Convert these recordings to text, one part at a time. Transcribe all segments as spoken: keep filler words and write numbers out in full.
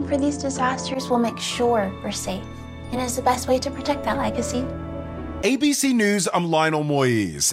for these disasters will make sure we're safe and is the best way to protect that legacy. A B C News, I'm Lionel Moise.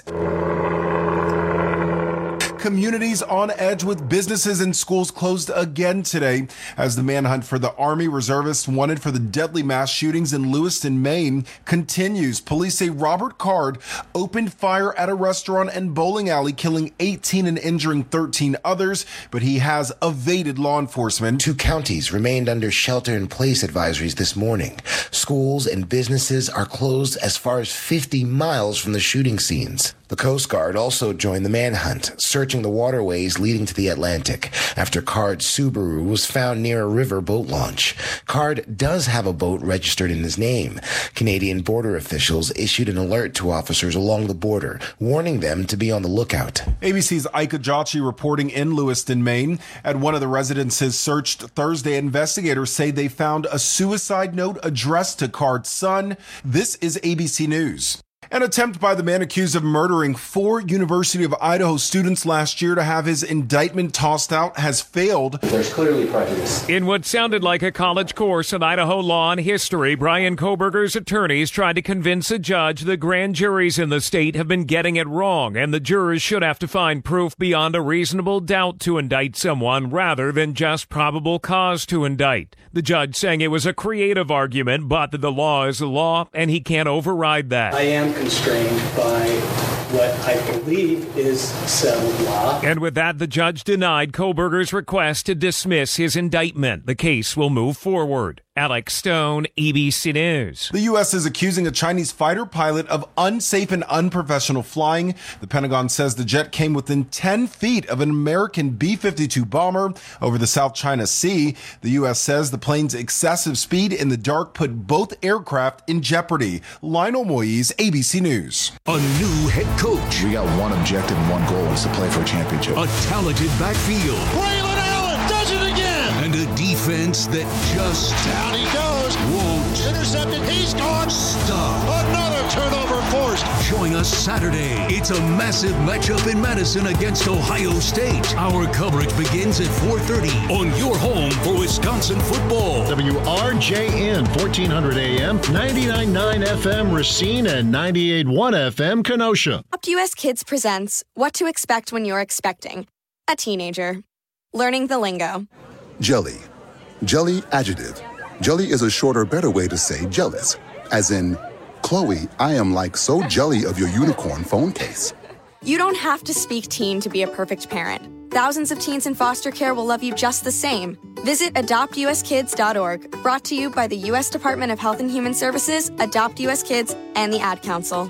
Communities on edge with businesses and schools closed again today as the manhunt for the Army reservists wanted for the deadly mass shootings in Lewiston, Maine continues. Police say Robert Card opened fire at a restaurant and bowling alley, killing eighteen and injuring thirteen others, but he has evaded law enforcement. Two counties remained under shelter-in-place advisories this morning. Schools and businesses are closed as far as fifty miles from the shooting scenes. The Coast Guard also joined the manhunt, searching the waterways leading to the Atlantic after Card's Subaru was found near a river boat launch. Card does have a boat registered in his name. Canadian border officials issued an alert to officers along the border, warning them to be on the lookout. A B C's Ika Jachi reporting in Lewiston, Maine. At one of the residences searched Thursday, investigators say they found a suicide note addressed to Card's son. This is A B C News. An attempt by the man accused of murdering four University of Idaho students last year to have his indictment tossed out has failed. There's clearly prejudice. In what sounded like a college course in Idaho law and history, Brian Kohberger's attorneys tried to convince a judge the grand juries in the state have been getting it wrong, and the jurors should have to find proof beyond a reasonable doubt to indict someone rather than just probable cause to indict. The judge saying it was a creative argument, but that the law is the law, and he can't override that. I am constrained by what I believe is settled law. And with that, the judge denied Kohberger's request to dismiss his indictment. The case will move forward. Alex Stone, A B C News. The U S is accusing a Chinese fighter pilot of unsafe and unprofessional flying. The Pentagon says the jet came within ten feet of an American B fifty-two bomber over the South China Sea. The U S says the plane's excessive speed in the dark put both aircraft in jeopardy. Lionel Moise, A B C News. A new head coach. We got one objective and one goal, is to play for a championship. A talented backfield. Braylon Allen does it again. And a defense that just down he goes. Won't intercepted. He's gone. Stop. Another turnover forced. Join us Saturday. It's a massive matchup in Madison against Ohio State. Our coverage begins at four thirty on your home for Wisconsin football. W R J N, fourteen hundred A M, ninety-nine point nine F M Racine, and ninety-eight point one F M Kenosha. AdoptUS Kids presents What to Expect When You're Expecting a Teenager. Learning the lingo. Jelly. Jelly adjective. Jelly is a shorter, better way to say jealous. As in, Chloe, I am like so jelly of your unicorn phone case. You don't have to speak teen to be a perfect parent. Thousands of teens in foster care will love you just the same. Visit adopt U S kids dot org, brought to you by the U S Department of Health and Human Services, AdoptUS Kids, and the Ad Council.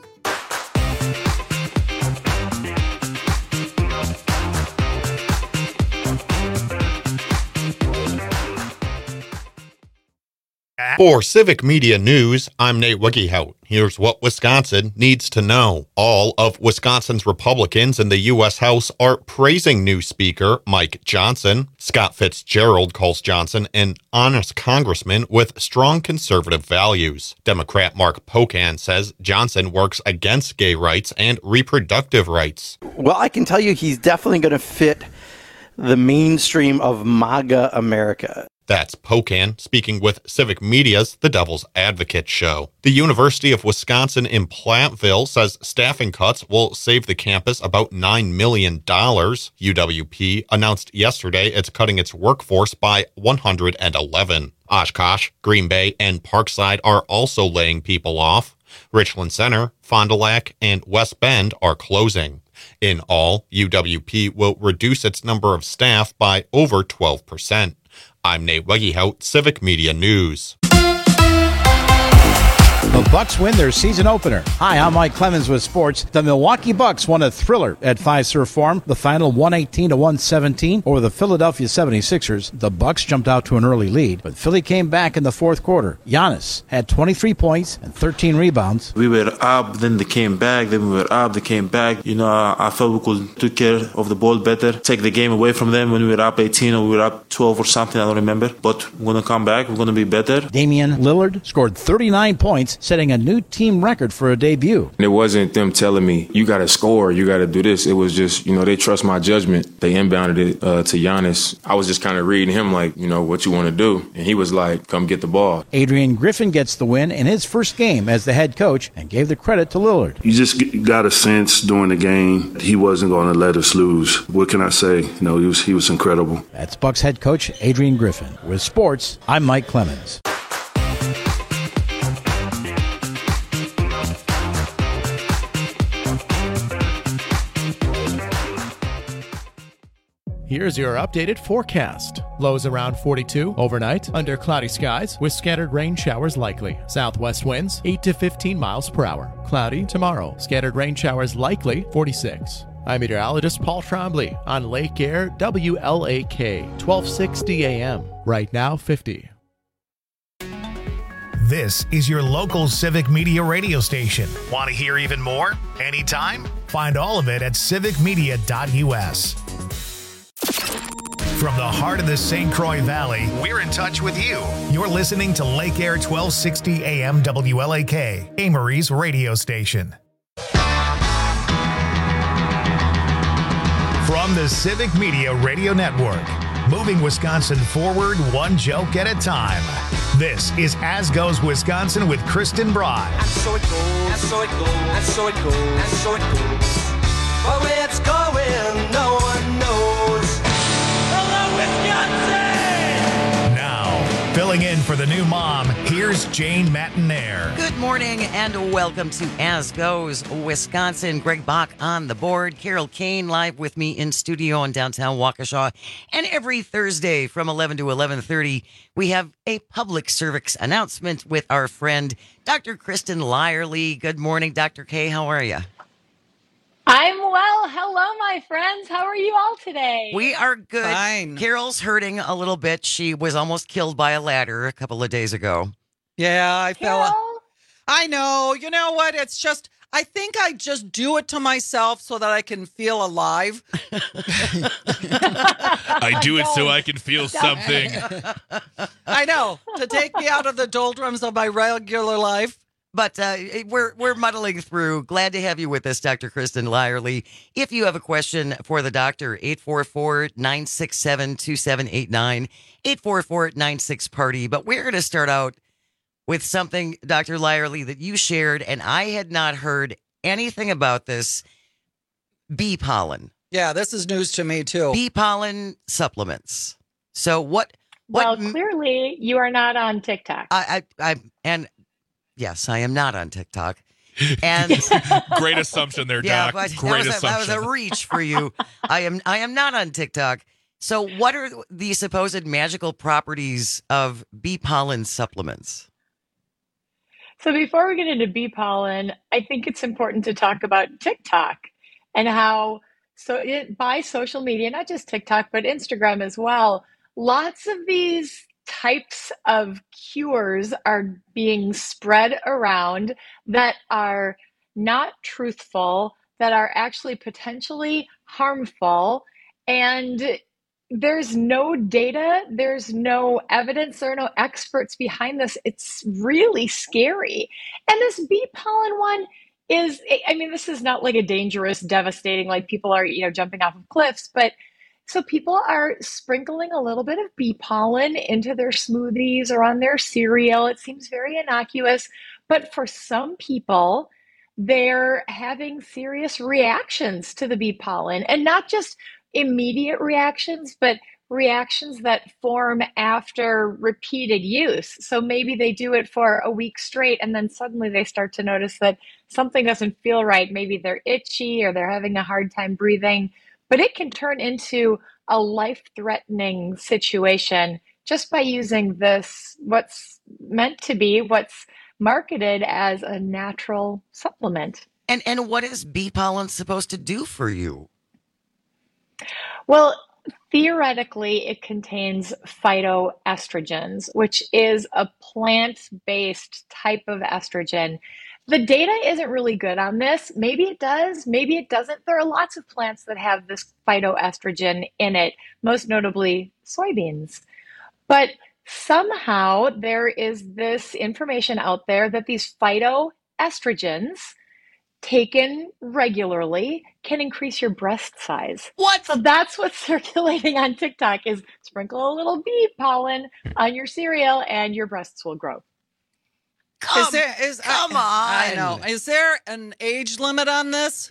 For Civic Media News, I'm Nate Wiggyhout. Here's what Wisconsin needs to know. All of Wisconsin's Republicans in the U S House are praising new Speaker Mike Johnson. Scott Fitzgerald calls Johnson an honest congressman with strong conservative values. Democrat Mark Pocan says Johnson works against gay rights and reproductive rights. Well, I can tell you he's definitely going to fit the mainstream of MAGA America. That's Pocan speaking with Civic Media's The Devil's Advocate show. The University of Wisconsin in Platteville says staffing cuts will save the campus about nine million dollars. U W P announced yesterday it's cutting its workforce by one hundred eleven. Oshkosh, Green Bay, and Parkside are also laying people off. Richland Center, Fond du Lac, and West Bend are closing. In all, U W P will reduce its number of staff by over twelve percent. I'm Nate Wiggyhout, Civic Media News. The Bucks win their season opener. Hi, I'm Mike Clemens with sports. The Milwaukee Bucks won a thriller at Fiserv Forum. The final one eighteen to one seventeen over the Philadelphia seventy-sixers. The Bucks jumped out to an early lead, but Philly came back in the fourth quarter. Giannis had twenty-three points and thirteen rebounds. We were up, then they came back, then we were up, they came back. You know, I felt we could take care of the ball better, take the game away from them when we were up eighteen or we were up twelve or something, I don't remember. But we're going to come back, we're going to be better. Damian Lillard scored thirty-nine points, setting setting a new team record for a debut. It wasn't them telling me, you got to score, you got to do this. It was just, you know, they trust my judgment. They inbounded it uh, to Giannis. I was just kind of reading him like, you know, what you want to do. And he was like, come get the ball. Adrian Griffin gets the win in his first game as the head coach and gave the credit to Lillard. You just got a sense during the game he wasn't going to let us lose. What can I say? You know, he was, he was incredible. That's Bucks head coach Adrian Griffin. With sports, I'm Mike Clemens. Here's your updated forecast. Lows around forty-two overnight, under cloudy skies with scattered rain showers likely. Southwest winds eight to fifteen miles per hour. Cloudy tomorrow. Scattered rain showers likely forty-six. I'm meteorologist Paul Trombley on Lake Air W L A K twelve sixty A M. Right now fifty. This is your local Civic Media radio station. Want to hear even more? Anytime? Find all of it at civic media dot U S. From the heart of the Saint Croix Valley, we're in touch with you. You're listening to Lake Air twelve sixty A M W L A K, Amory's radio station. From the Civic Media Radio Network, moving Wisconsin forward one joke at a time. This is As Goes Wisconsin with Kristen Broad. And so it goes, and so it goes, and so it goes, and so it goes. But where it's going, no one knows. Hello, Wisconsin! Now, filling in for the new mom, here's Jane Matinaire. Good morning and welcome to As Goes Wisconsin. Greg Bach on the board. Carol Kane live with me in studio in downtown Waukesha. And every Thursday from eleven to eleven thirty, we have a public service announcement with our friend, Doctor Kristen Lyerly. Good morning, Doctor K. How are you? I'm well. Hello, my friends. How are you all today? We are good. Fine. Carol's hurting a little bit. She was almost killed by a ladder a couple of days ago. Yeah, I Carol? fell. I know. You know what? It's just, I think I just do it to myself so that I can feel alive. I do it so I can feel something. I know. To take me out of the doldrums of my regular life. But uh, we're we're muddling through. Glad to have you with us, Doctor Kristen Lyerly. If you have a question for the doctor, eight four four, nine six seven, two seven eight nine, eight four four, nine six, party. But we're going to start out with something, Doctor Lyerly, that you shared, and I had not heard anything about this. Bee pollen. Yeah, this is news to me, too. Bee pollen supplements. So what? what well, clearly you are not on TikTok. I, I, I and... Yes, I am not on TikTok. And great assumption there, yeah, Doc. But great that was, a, that was assumption. a reach for you. I am I am not on TikTok. So what are the supposed magical properties of bee pollen supplements? So before we get into bee pollen, I think it's important to talk about TikTok and how so it, by social media, not just TikTok, but Instagram as well, lots of these types of cures are being spread around that are not truthful, that are actually potentially harmful. And there's no data, there's no evidence, there are no experts behind this. It's really scary. And this bee pollen one is, I mean, this is not like a dangerous, devastating, like people are, you know, jumping off of cliffs, but so people are sprinkling a little bit of bee pollen into their smoothies or on their cereal. It seems very innocuous, but for some people, they're having serious reactions to the bee pollen, and not just immediate reactions, but reactions that form after repeated use. So maybe they do it for a week straight, and then suddenly they start to notice that something doesn't feel right. Maybe they're itchy or they're having a hard time breathing. But it can turn into a life-threatening situation just by using this, what's meant to be, what's marketed as a natural supplement. And and what is bee pollen supposed to do for you? Well, theoretically, it contains phytoestrogens, which is a plant-based type of estrogen. The data isn't really good on this. Maybe it does, maybe it doesn't. There are lots of plants that have this phytoestrogen in it, most notably soybeans. But somehow there is this information out there that these phytoestrogens taken regularly can increase your breast size. What? So that's what's circulating on TikTok is sprinkle a little bee pollen on your cereal and your breasts will grow. Come, is there, is, come I, on. I know. Is there an age limit on this?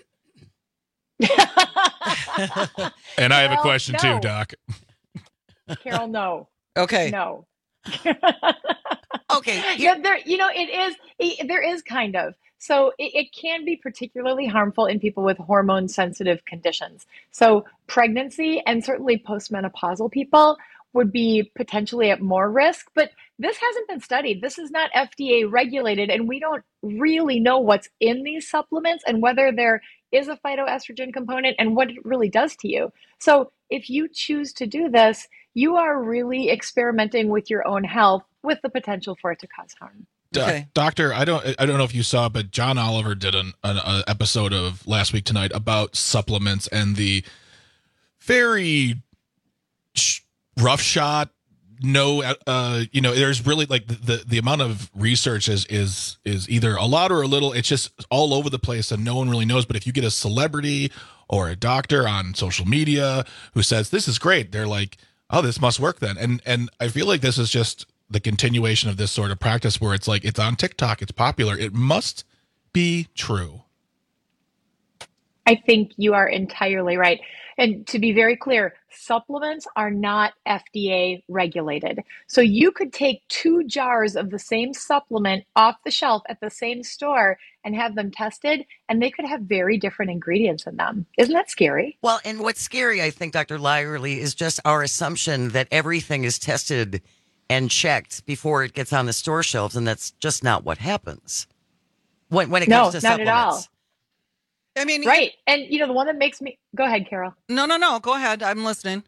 And I have a Carol, question no. too, Doc. Carol, no. Okay. No. Okay. Yeah, there. You know, it is. It, there is kind of. So it, it can be particularly harmful in people with hormone-sensitive conditions. So pregnancy and certainly postmenopausal people would be potentially at more risk. But this hasn't been studied. This is not F D A regulated, and we don't really know what's in these supplements and whether there is a phytoestrogen component and what it really does to you. So if you choose to do this, you are really experimenting with your own health with the potential for it to cause harm. Okay. Doctor, I don't I don't know if you saw, but John Oliver did an, an a episode of Last Week Tonight about supplements and the very sh- rough shot. No, uh, you know, there's really like the, the the amount of research is is is either a lot or a little. It's just all over the place, and no one really knows. But if you get a celebrity or a doctor on social media who says this is great, they're like, oh, this must work then. And and I feel like this is just the continuation of this sort of practice where it's like, it's on TikTok, it's popular, it must be true. I think you are entirely right. And to be very clear, supplements are not F D A regulated. So you could take two jars of the same supplement off the shelf at the same store and have them tested, and they could have very different ingredients in them. Isn't that scary? Well, and what's scary, I think, Doctor Lyerly, is just our assumption that everything is tested and checked before it gets on the store shelves, and that's just not what happens when when it no, comes to not supplements. at all. I mean, right. And you know, the one that makes me go ahead, Carol. No, no, no. Go ahead. I'm listening.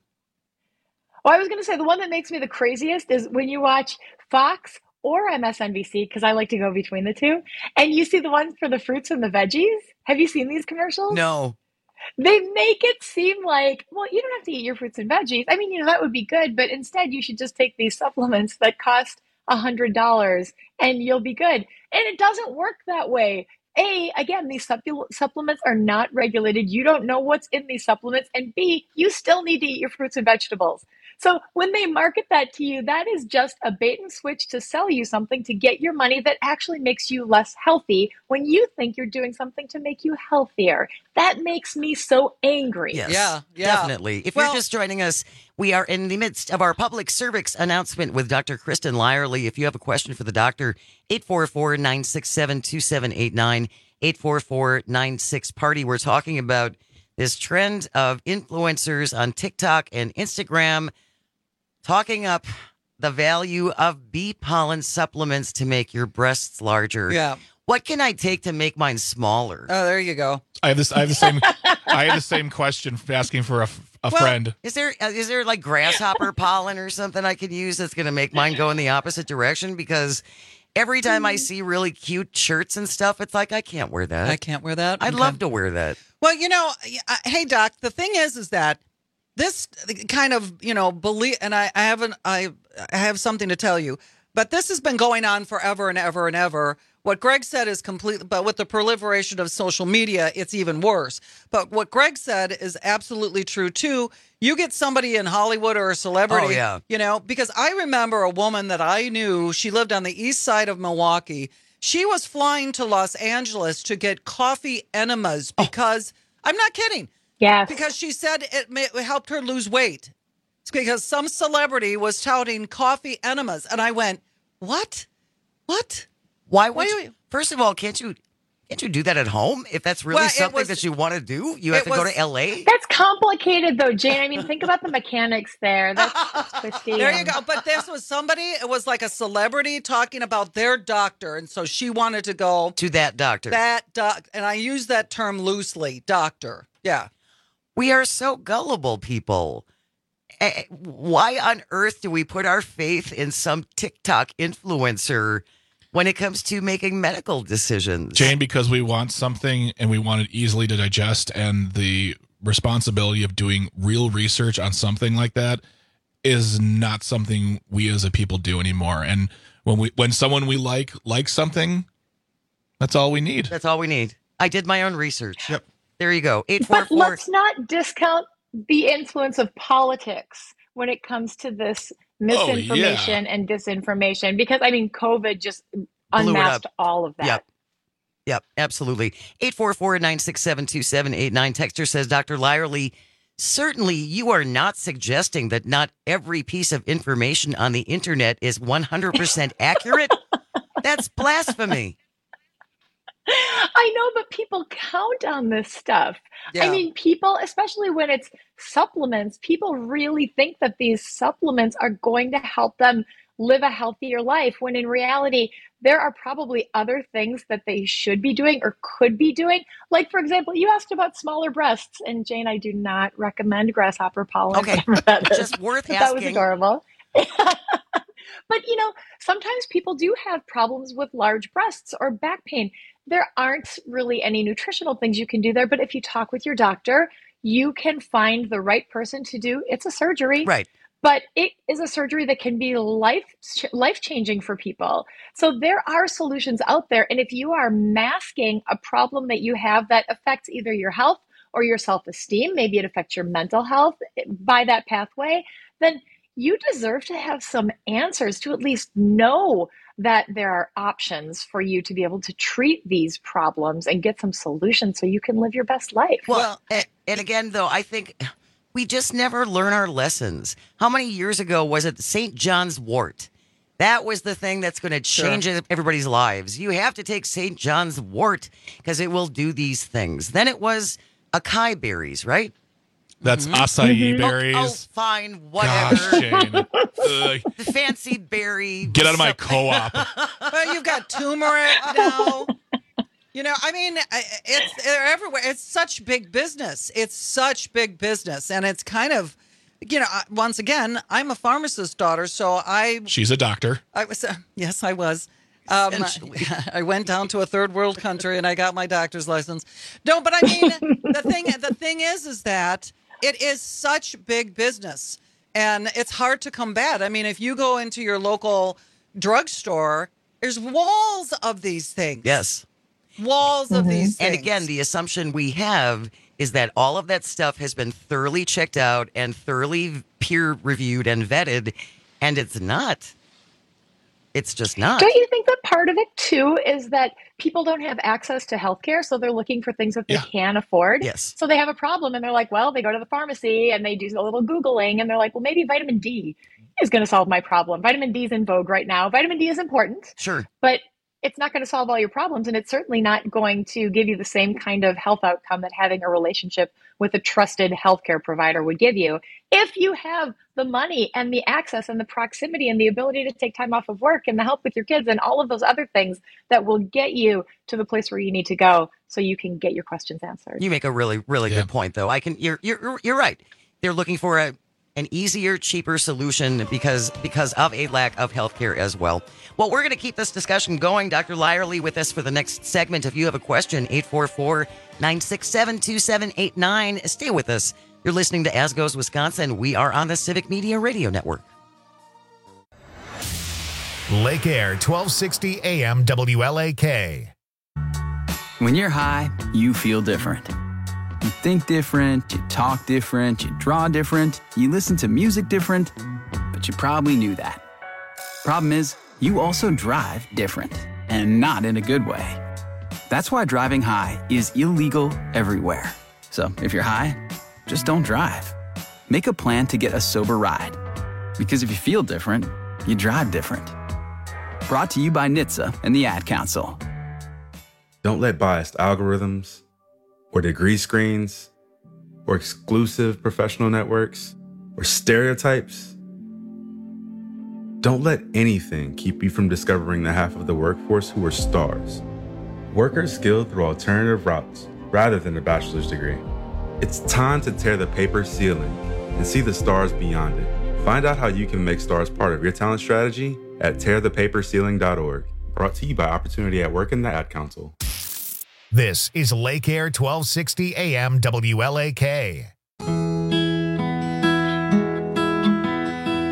Well, I was going to say the one that makes me the craziest is when you watch Fox or M S N B C, because I like to go between the two, and you see the ones for the fruits and the veggies. Have you seen these commercials? No. They make it seem like, well, you don't have to eat your fruits and veggies. I mean, you know, that would be good, but instead you should just take these supplements that cost one hundred dollars and you'll be good. And it doesn't work that way. A, again, these supple- supplements are not regulated. You don't know what's in these supplements. And B, you still need to eat your fruits and vegetables. So when they market that to you, that is just a bait and switch to sell you something to get your money that actually makes you less healthy when you think you're doing something to make you healthier. That makes me so angry. Yes, Yeah, yeah. definitely. If Well- you're just joining us, we are in the midst of our public service announcement with Doctor Kristen Lyerly. If you have a question for the doctor, eight four four, nine six seven, two seven eight nine, eight four four, nine six, party. We're talking about this trend of influencers on TikTok and Instagram talking up the value of bee pollen supplements to make your breasts larger. Yeah. What can I take to make mine smaller? Oh, there you go. I have this. I have the same. I have the same question asking for a, a Well, friend. Is there uh, is there like grasshopper pollen or something I could use that's going to make mine go in the opposite direction? Because every time I see really cute shirts and stuff, it's like I can't wear that. I can't wear that. I'd Okay. love to wear that. Well, you know, uh, hey, Doc, the thing is, is that this kind of, you know, believe, and I, I haven't, I, I have something to tell you, but this has been going on forever and ever and ever. What Greg said is completely, but with the proliferation of social media, it's even worse. But what Greg said is absolutely true too. You get somebody in Hollywood or a celebrity, Oh, yeah. you know, because I remember a woman that I knew, she lived on the east side of Milwaukee. She was flying to Los Angeles to get coffee enemas because, I'm not kidding. Yes. Because she said it, may, it helped her lose weight. It's because some celebrity was touting coffee enemas. And I went, what? What? Why would Why you, you- first of all, can't you can't you do that at home? If that's really Well, it something was- that you want to do, you have it to go was- to L A? That's complicated, though, Jane. I mean, think about the mechanics there. That's, that's twisty. There you and- go. But this was somebody, it was like a celebrity talking about their doctor. And so she wanted to go To that doctor. that doc. And I use that term loosely, doctor. Yeah. We are so gullible, people. Eh, Why on earth do we put our faith in some TikTok influencer when it comes to making medical decisions? Jane, because we want something and we want it easily to digest, and the responsibility of doing real research on something like that is not something we as a people do anymore. And when we when someone we like likes something, that's all we need. That's all we need. I did my own research. Yep. There you go. eight four But four let's not discount the influence of politics when it comes to this misinformation oh, yeah. and disinformation, because I mean, COVID just unmasked all of that. Yep. Yep, absolutely. eight four four, nine six seven, two seven eight nine. Texter says, Doctor Lyerly, certainly you are not suggesting that not every piece of information on the internet is one hundred percent accurate. That's blasphemy. I know, but people count on this stuff. Yeah. I mean, people, especially when it's supplements, people really think that these supplements are going to help them live a healthier life, when in reality, there are probably other things that they should be doing or could be doing. Like, for example, you asked about smaller breasts, and Jane, I do not recommend grasshopper pollen. Okay, just worth asking. That was adorable. But, you know, sometimes people do have problems with large breasts or back pain. There aren't really any nutritional things you can do there, but if you talk with your doctor, you can find the right person to do. It's a surgery. Right. But it is a surgery that can be life life changing for people. So there are solutions out there. And if you are masking a problem that you have that affects either your health or your self-esteem, maybe it affects your mental health by that pathway, then you deserve to have some answers, to at least know that there are options for you to be able to treat these problems and get some solutions so you can live your best life. Well, and, and again, though, I think we just never learn our lessons. How many years ago was it Saint John's wort? That was the thing that's going to change sure. everybody's lives. You have to take Saint John's wort because it will do these things. Then it was acai berries, right? That's mm-hmm. acai mm-hmm. berries. Oh, oh, fine, whatever. Gosh, Jane. The fancy berry. Get out of my co-op. But you've got turmeric now. You know, I mean, it's they're everywhere. It's such big business. It's such big business, and it's kind of, you know, once again, I'm a pharmacist's daughter, so I. She's a doctor. I was. Uh, yes, I was. Um, I went down to a third world country and I got my doctor's license. No, but I mean, the thing. The thing is, is that it is such big business, and it's hard to combat. I mean, if you go into your local drugstore, there's walls of these things. Yes. Walls of mm-hmm. these things. And again, the assumption we have is that all of that stuff has been thoroughly checked out and thoroughly peer reviewed and vetted, and it's not. It's just not. Don't you think that part of it, too, is that people don't have access to healthcare, so they're looking for things that they yeah. can afford? Yes. So they have a problem, and they're like, well, they go to the pharmacy, and they do a little Googling, and they're like, well, maybe vitamin D is going to solve my problem. Vitamin D is in vogue right now. Vitamin D is important. Sure. But it's not going to solve all your problems, and it's certainly not going to give you the same kind of health outcome that having a relationship with a trusted healthcare provider would give you. If you have the money and the access and the proximity and the ability to take time off of work and the help with your kids and all of those other things that will get you to the place where you need to go so you can get your questions answered. You make a really, really yeah. good point, though. I can. You're, you're, you're right. They're looking for a an easier, cheaper solution because because of a lack of healthcare as well. Well, we're going to keep this discussion going. Doctor Lyerly with us for the next segment. If you have a question, eight four four, nine six seven, two seven eight nine. Stay with us. You're listening to As Goes Wisconsin. We are on the Civic Media Radio Network. Lake Air, twelve sixty A M W L A K. When you're high, you feel different. You think different, you talk different, you draw different, you listen to music different, but you probably knew that. Problem is, you also drive different, and not in a good way. That's why driving high is illegal everywhere. So if you're high, just don't drive. Make a plan to get a sober ride. Because if you feel different, you drive different. Brought to you by N H T S A and the Ad Council. Don't let biased algorithms, or degree screens, or exclusive professional networks, or stereotypes. Don't let anything keep you from discovering the half of the workforce who are stars. Workers skilled through alternative routes rather than a bachelor's degree. It's time to tear the paper ceiling and see the stars beyond it. Find out how you can make stars part of your talent strategy at tear the paper ceiling dot org. Brought to you by Opportunity at Work and the Ad Council. This is Lake Air, twelve sixty A M W L A K.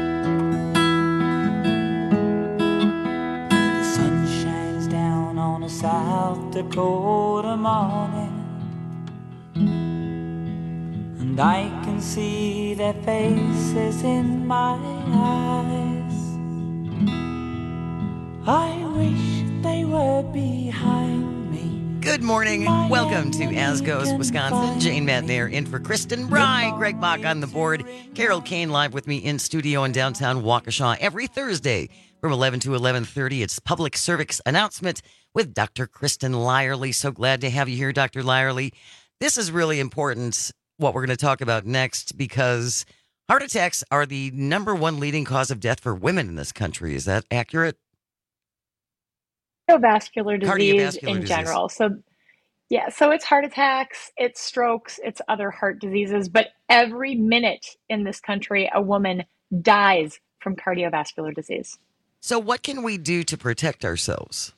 Dakota morning, and I can see their faces in my eyes. I wish they were behind me. Good morning. Welcome to As Goes Wisconsin. Jane Matnair in for Kristen Bry. Greg Bach on the board. Carol Kane live with me in studio in downtown Waukesha every Thursday from eleven to eleven thirty. It's Public Service Announcement with Doctor Kristen Lyerly. So glad to have you here, Doctor Lyerly. This is really important, what we're going to talk about next, because heart attacks are the number one leading cause of death for women in this country. Is that accurate? Cardiovascular disease Cardiovascular in disease. general. So, yeah, so it's heart attacks, it's strokes, it's other heart diseases. But every minute in this country, a woman dies from cardiovascular disease. So what can we do to protect ourselves?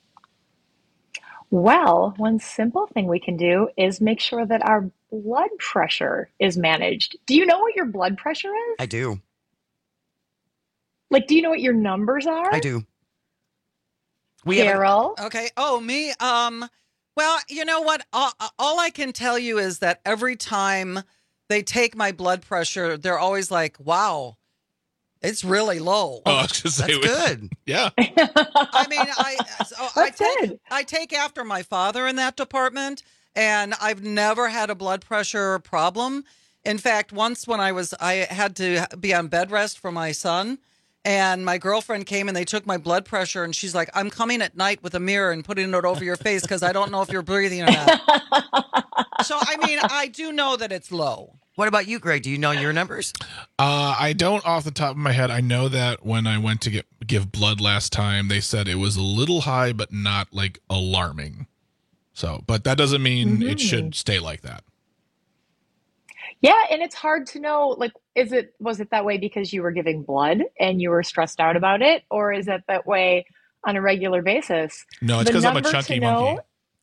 Well, one simple thing we can do is make sure that our blood pressure is managed. Do you know what your blood pressure is? I do. Like, do you know what your numbers are? I do. We Carol? Okay. Oh, me. Um. Well, you know what? All, all I can tell you is that every time they take my blood pressure, they're always like, "Wow, it's really low." Oh, I was gonna say, That's good. Yeah. I mean, I so I That's take good. I take after my father in that department, and I've never had a blood pressure problem. In fact, once when I was I had to be on bed rest for my son, and my girlfriend came and they took my blood pressure, and she's like, "I'm coming at night with a mirror and putting it over your face because I don't know if you're breathing or not." So, I mean, I do know that it's low. What about you, Greg? Do you know your numbers? Uh, I don't off the top of my head. I know that when I went to get give blood last time, they said it was a little high, but not like alarming. So, but that doesn't mean Mhm. it should stay like that. Yeah, and it's hard to know, like, is it, was it that way because you were giving blood and you were stressed out about it? Or is it that way on a regular basis? No, it's The because I'm a number to chunky know- monkey.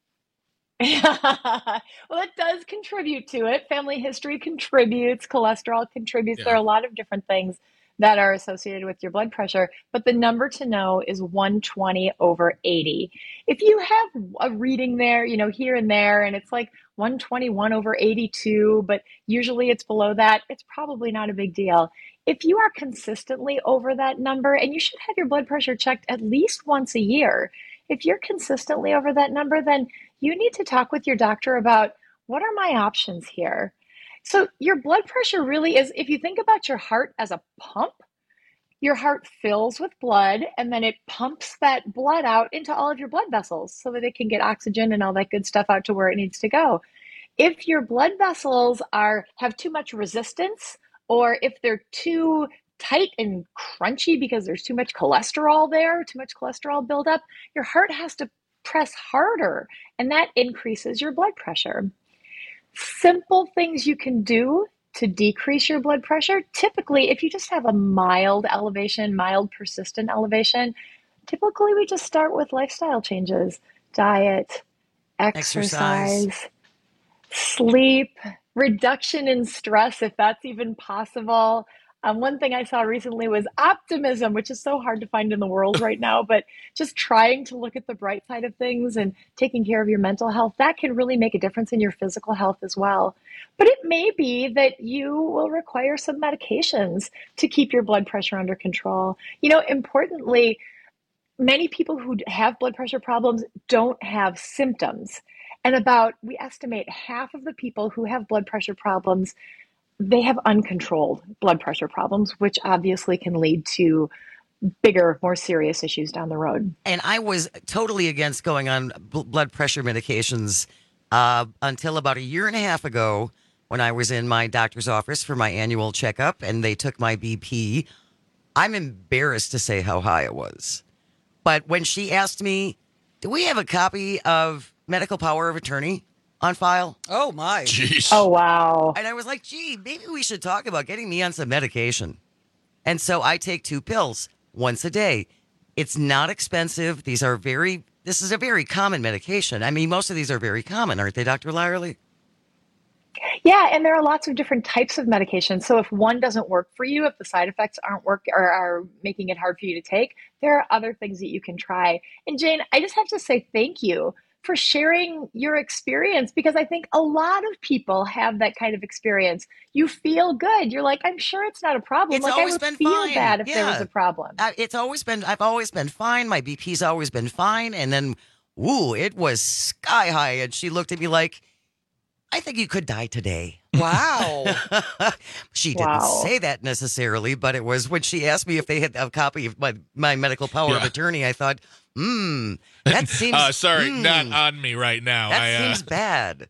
Well, it does contribute to it. Family history contributes, cholesterol contributes. Yeah. There are a lot of different things that are associated with your blood pressure, but the number to know is one twenty over eighty. If you have a reading there, you know, here and there, and it's like one twenty-one over eighty-two, but usually it's below that, it's probably not a big deal. If you are consistently over that number, and you should have your blood pressure checked at least once a year, if you're consistently over that number, then you need to talk with your doctor about, what are my options here? So your blood pressure really is, if you think about your heart as a pump, your heart fills with blood and then it pumps that blood out into all of your blood vessels so that it can get oxygen and all that good stuff out to where it needs to go. If your blood vessels are have too much resistance, or if they're too tight and crunchy because there's too much cholesterol there, too much cholesterol buildup, your heart has to press harder, and that increases your blood pressure. Simple things you can do to decrease your blood pressure. Typically, if you just have a mild elevation, mild persistent elevation, typically we just start with lifestyle changes, diet, exercise, Exercise. sleep, reduction in stress, if that's even possible. Um, one thing I saw recently was optimism, which is so hard to find in the world right now, but just trying to look at the bright side of things and taking care of your mental health, that can really make a difference in your physical health as well. But it may be that you will require some medications to keep your blood pressure under control. You know, importantly, many people who have blood pressure problems don't have symptoms. And about, we estimate half of the people who have blood pressure problems, they have uncontrolled blood pressure problems, which obviously can lead to bigger, more serious issues down the road. And I was totally against going on bl- blood pressure medications uh, until about a year and a half ago when I was in my doctor's office for my annual checkup and they took my B P. I'm embarrassed to say how high it was. But when she asked me, do we have a copy of medical power of attorney on file? Oh, my. Jeez. Oh, wow. And I was like, gee, maybe we should talk about getting me on some medication. And so I take two pills once a day. It's not expensive. These are very, this is a very common medication. I mean, most of these are very common, aren't they, Doctor Lyerly? Yeah, and there are lots of different types of medications. So if one doesn't work for you, if the side effects aren't work or are making it hard for you to take, there are other things that you can try. And Jane, I just have to say thank you for sharing your experience, because I think a lot of people have that kind of experience. You feel good. You're like, I'm sure it's not a problem. It's like always I would been feel fine. bad if yeah. there was a problem. Uh, it's always been, I've always been fine. My B P's always been fine. And then, ooh, it was sky high. And she looked at me like, I think you could die today. Wow. She didn't Wow. say that necessarily, but it was when she asked me if they had a copy of my, my medical power of Yeah. attorney, I thought, hmm, that seems, uh, sorry, hmm, not on me right now. that I, uh, seems bad.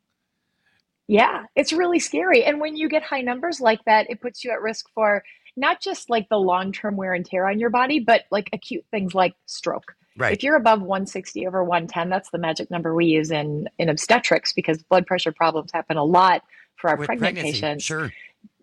Yeah, it's really scary. And when you get high numbers like that, it puts you at risk for not just like the long-term wear and tear on your body, but like acute things like stroke. Right. If you're above one sixty over one ten, that's the magic number we use in, in obstetrics, because blood pressure problems happen a lot for our With pregnant pregnancy, patients. sure.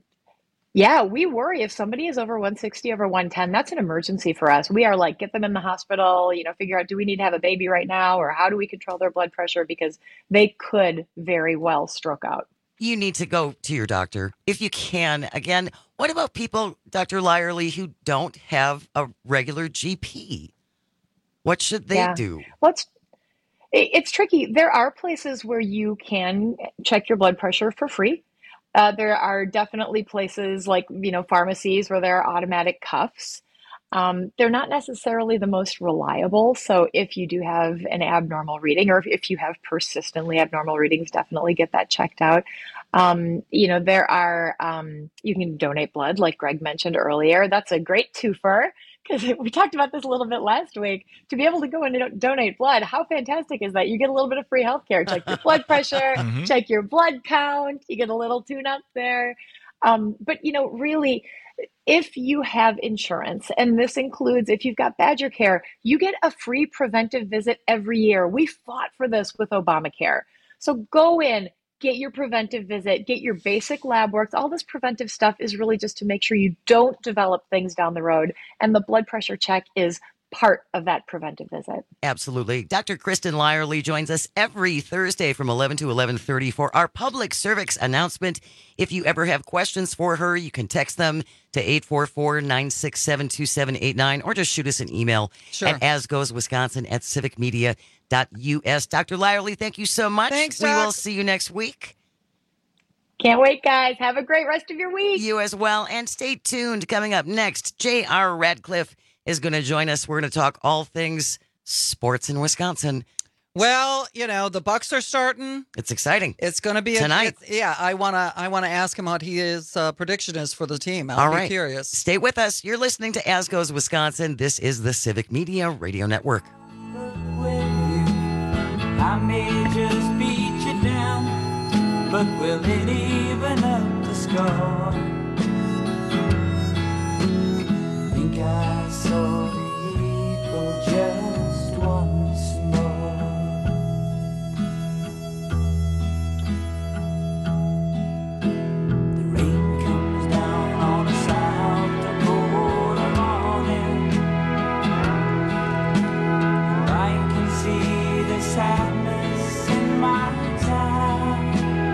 Yeah, we worry if somebody is over one sixty over one ten, that's an emergency for us. We are like, get them in the hospital, you know, figure out, do we need to have a baby right now, or how do we control their blood pressure, because they could very well stroke out. You need to go to your doctor if you can. Again, what about people, Doctor Lyerly, who don't have a regular G P? What should they Yeah. do? Well, it's, it- it's tricky. There are places where you can check your blood pressure for free. Uh, there are definitely places like, you know, pharmacies where there are automatic cuffs. Um, they're not necessarily the most reliable. So if you do have an abnormal reading, or if, if you have persistently abnormal readings, definitely get that checked out. Um, you know, there are, um, you can donate blood, like Greg mentioned earlier. That's a great twofer, because we talked about this a little bit last week. To be able to go and do- donate blood, how fantastic is that? You get a little bit of free healthcare. Check your blood pressure, Mhm. check your blood count. You get a little tune-up there. Um, but, you know, really, if you have insurance, and this includes if you've got Badger Care, you get a free preventive visit every year. We fought for this with Obamacare. So go in, get your preventive visit, get your basic lab works. All this preventive stuff is really just to make sure you don't develop things down the road. And the blood pressure check is part of that preventive visit. Absolutely. Doctor Kristen Lyerly joins us every Thursday from eleven to eleven thirty for our public service announcement. If you ever have questions for her, you can text them to eight four four, nine six seven, two seven eight nine or just shoot us an email Sure. at asgoeswisconsin at civic media dot u s. Doctor Lyerly, thank you so much. Thanks, We Doc. will see you next week. Can't wait, guys. Have a great rest of your week. You as well. And stay tuned. Coming up next, J R. Radcliffe is going to join us. We're going to talk all things sports in Wisconsin. Well, you know, the Bucks are starting. It's exciting. It's going to be a, Tonight. it's- yeah, I want to I want to ask him what his uh, prediction is for the team. I'll All be right. curious. Stay with us. You're listening to As Goes Wisconsin. This is the Civic Media Radio Network. I may just beat you down, but will it even up the score? Think I saw the eagle just once more. The rain comes down on a South Dakota morning, and I can see the sadness in my town.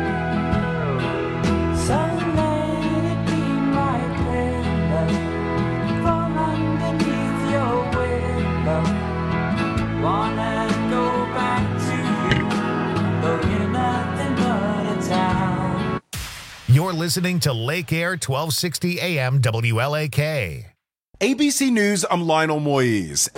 So let it be my prayer, fall underneath your window. Wanna go back to you, though you're nothing but a town. You're listening to Lake Air twelve sixty A M W L A K. A B C News, I'm Lionel Moise.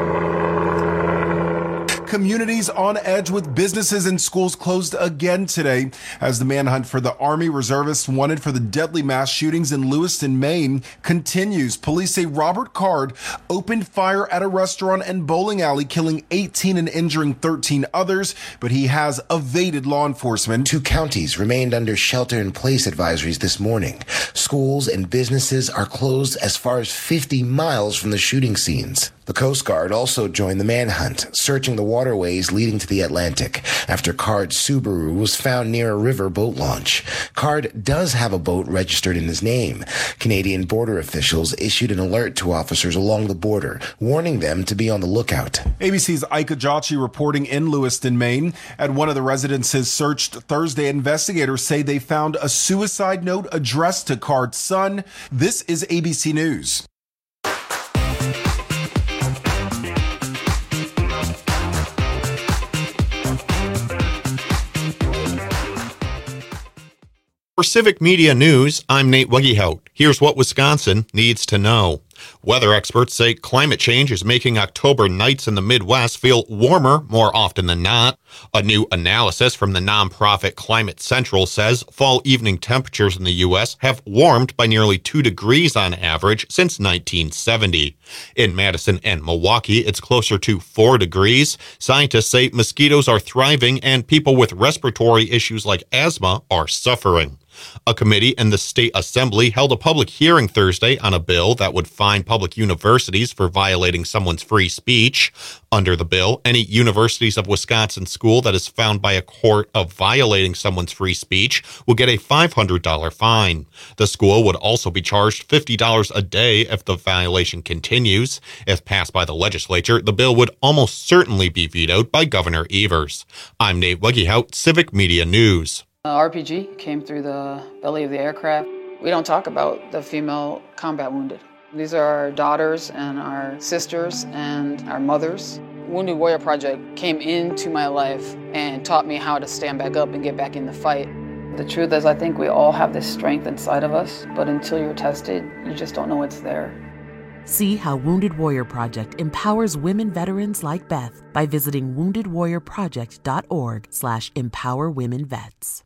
Communities on edge with businesses and schools closed again today as the manhunt for the Army reservists wanted for the deadly mass shootings in Lewiston, Maine continues. Police say Robert Card opened fire at a restaurant and bowling alley, killing eighteen and injuring thirteen others, but he has evaded law enforcement. Two counties remained under shelter-in-place advisories this morning. Schools and businesses are closed as far as fifty miles from the shooting scenes. The Coast Guard also joined the manhunt, searching the waterways leading to the Atlantic after Card's Subaru was found near a river boat launch. Card does have a boat registered in his name. Canadian border officials issued an alert to officers along the border, warning them to be on the lookout. A B C's Ika Jachi reporting in Lewiston, Maine. At one of the residences searched Thursday, investigators say they found a suicide note addressed to Card's son. This is A B C News. For Civic Media News, I'm Nate Weggehout. Here's what Wisconsin needs to know. Weather experts say climate change is making October nights in the Midwest feel warmer more often than not. A new analysis from the nonprofit Climate Central says fall evening temperatures in the U S have warmed by nearly two degrees on average since nineteen seventy. In Madison and Milwaukee, it's closer to four degrees. Scientists say mosquitoes are thriving and people with respiratory issues like asthma are suffering. A committee in the state assembly held a public hearing Thursday on a bill that would fine public universities for violating someone's free speech. Under the bill, any Universities of Wisconsin school that is found by a court of violating someone's free speech will get a five hundred dollars fine. The school would also be charged fifty dollars a day if the violation continues. If passed by the legislature, the bill would almost certainly be vetoed by Governor Evers. I'm Nate Weggehout, Civic Media News. Uh, R P G came through the belly of the aircraft. We don't talk about the female combat wounded. These are our daughters and our sisters and our mothers. Wounded Warrior Project came into my life and taught me how to stand back up and get back in the fight. The truth is, I think we all have this strength inside of us, but until you're tested, you just don't know it's there. See how Wounded Warrior Project empowers women veterans like Beth by visiting wounded warrior project dot org slash empower women vets.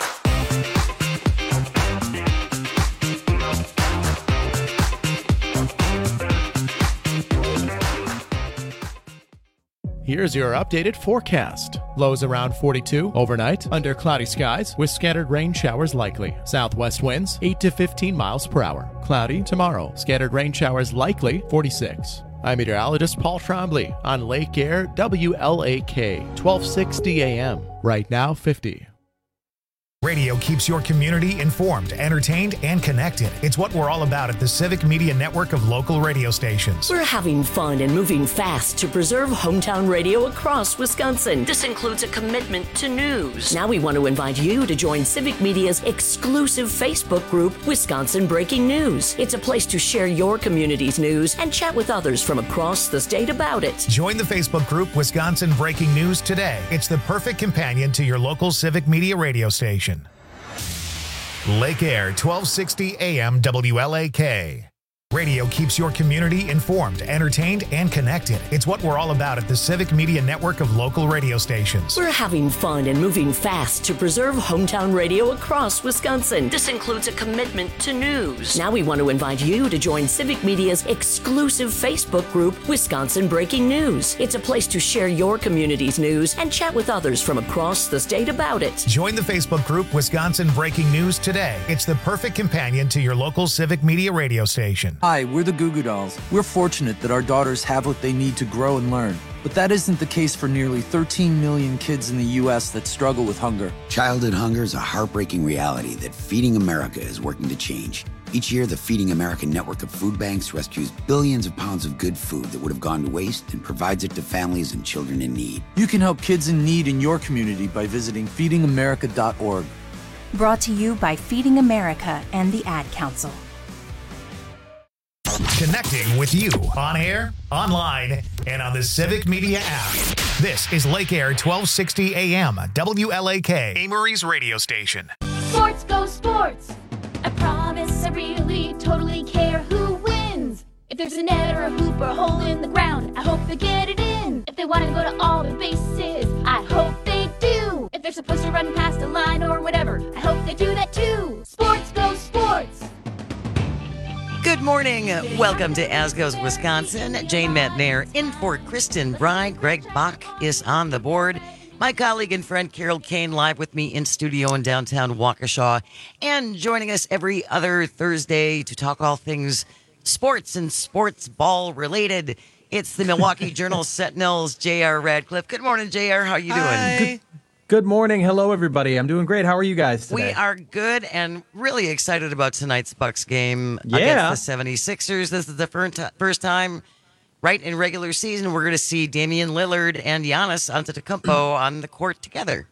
Here's your updated forecast. Lows around forty-two overnight, under cloudy skies with scattered rain showers likely. Southwest winds eight to fifteen miles per hour. Cloudy tomorrow. Scattered rain showers likely forty-six. I'm meteorologist Paul Trombley on Lake Air W L A K twelve sixty A M. Right now fifty. Radio keeps your community informed, entertained, and connected. It's what we're all about at the Civic Media Network of local radio stations. We're having fun and moving fast to preserve hometown radio across Wisconsin. This includes a commitment to news. Now we want to invite you to join Civic Media's exclusive Facebook group, Wisconsin Breaking News. It's a place to share your community's news and chat with others from across the state about it. Join the Facebook group Wisconsin Breaking News today. It's the perfect companion to your local Civic Media radio station. Lake Air, twelve sixty A M W L A K. Radio keeps your community informed, entertained, and connected. It's what we're all about at the Civic Media Network of local radio stations. We're having fun and moving fast to preserve hometown radio across Wisconsin. This includes a commitment to news. Now we want to invite you to join Civic Media's exclusive Facebook group, Wisconsin Breaking News. It's a place to share your community's news and chat with others from across the state about it. Join the Facebook group Wisconsin Breaking News today. It's the perfect companion to your local Civic Media radio station. Hi, we're the Goo Goo Dolls. We're fortunate that our daughters have what they need to grow and learn. But that isn't the case for nearly thirteen million kids in the U S that struggle with hunger. Childhood hunger is a heartbreaking reality that Feeding America is working to change. Each year, the Feeding America network of food banks rescues billions of pounds of good food that would have gone to waste and provides it to families and children in need. You can help kids in need in your community by visiting feeding america dot org. Brought to you by Feeding America and the Ad Council. Connecting with you on air, online, and on the Civic Media app. This is Lake Air twelve sixty A M W L A K, Amory's radio station. Sports go sports. I promise I really totally care who wins. If there's a net or a hoop or a hole in the ground, I hope they get it in. If they want to go to all the bases, I hope they do. If they're supposed to run past a line or whatever, I hope they do that too. Sports go sports. Good morning. Welcome to As Goes Wisconsin. Jane Matnair in for Kristen Bry. Greg Bach is on the board. My colleague and friend Carol Kane live with me in studio in downtown Waukesha. And joining us every other Thursday to talk all things sports and sports ball related. It's the Milwaukee Journal Sentinel's J R Radcliffe. Good morning, J R. How are you doing? Hi. Good, good morning. Hello, everybody. I'm doing great. How are you guys today? We are good and really excited about tonight's Bucks game Yeah. against the seventy-sixers. This is the first first time right in regular season we're going to see Damian Lillard and Giannis Antetokounmpo on the court together.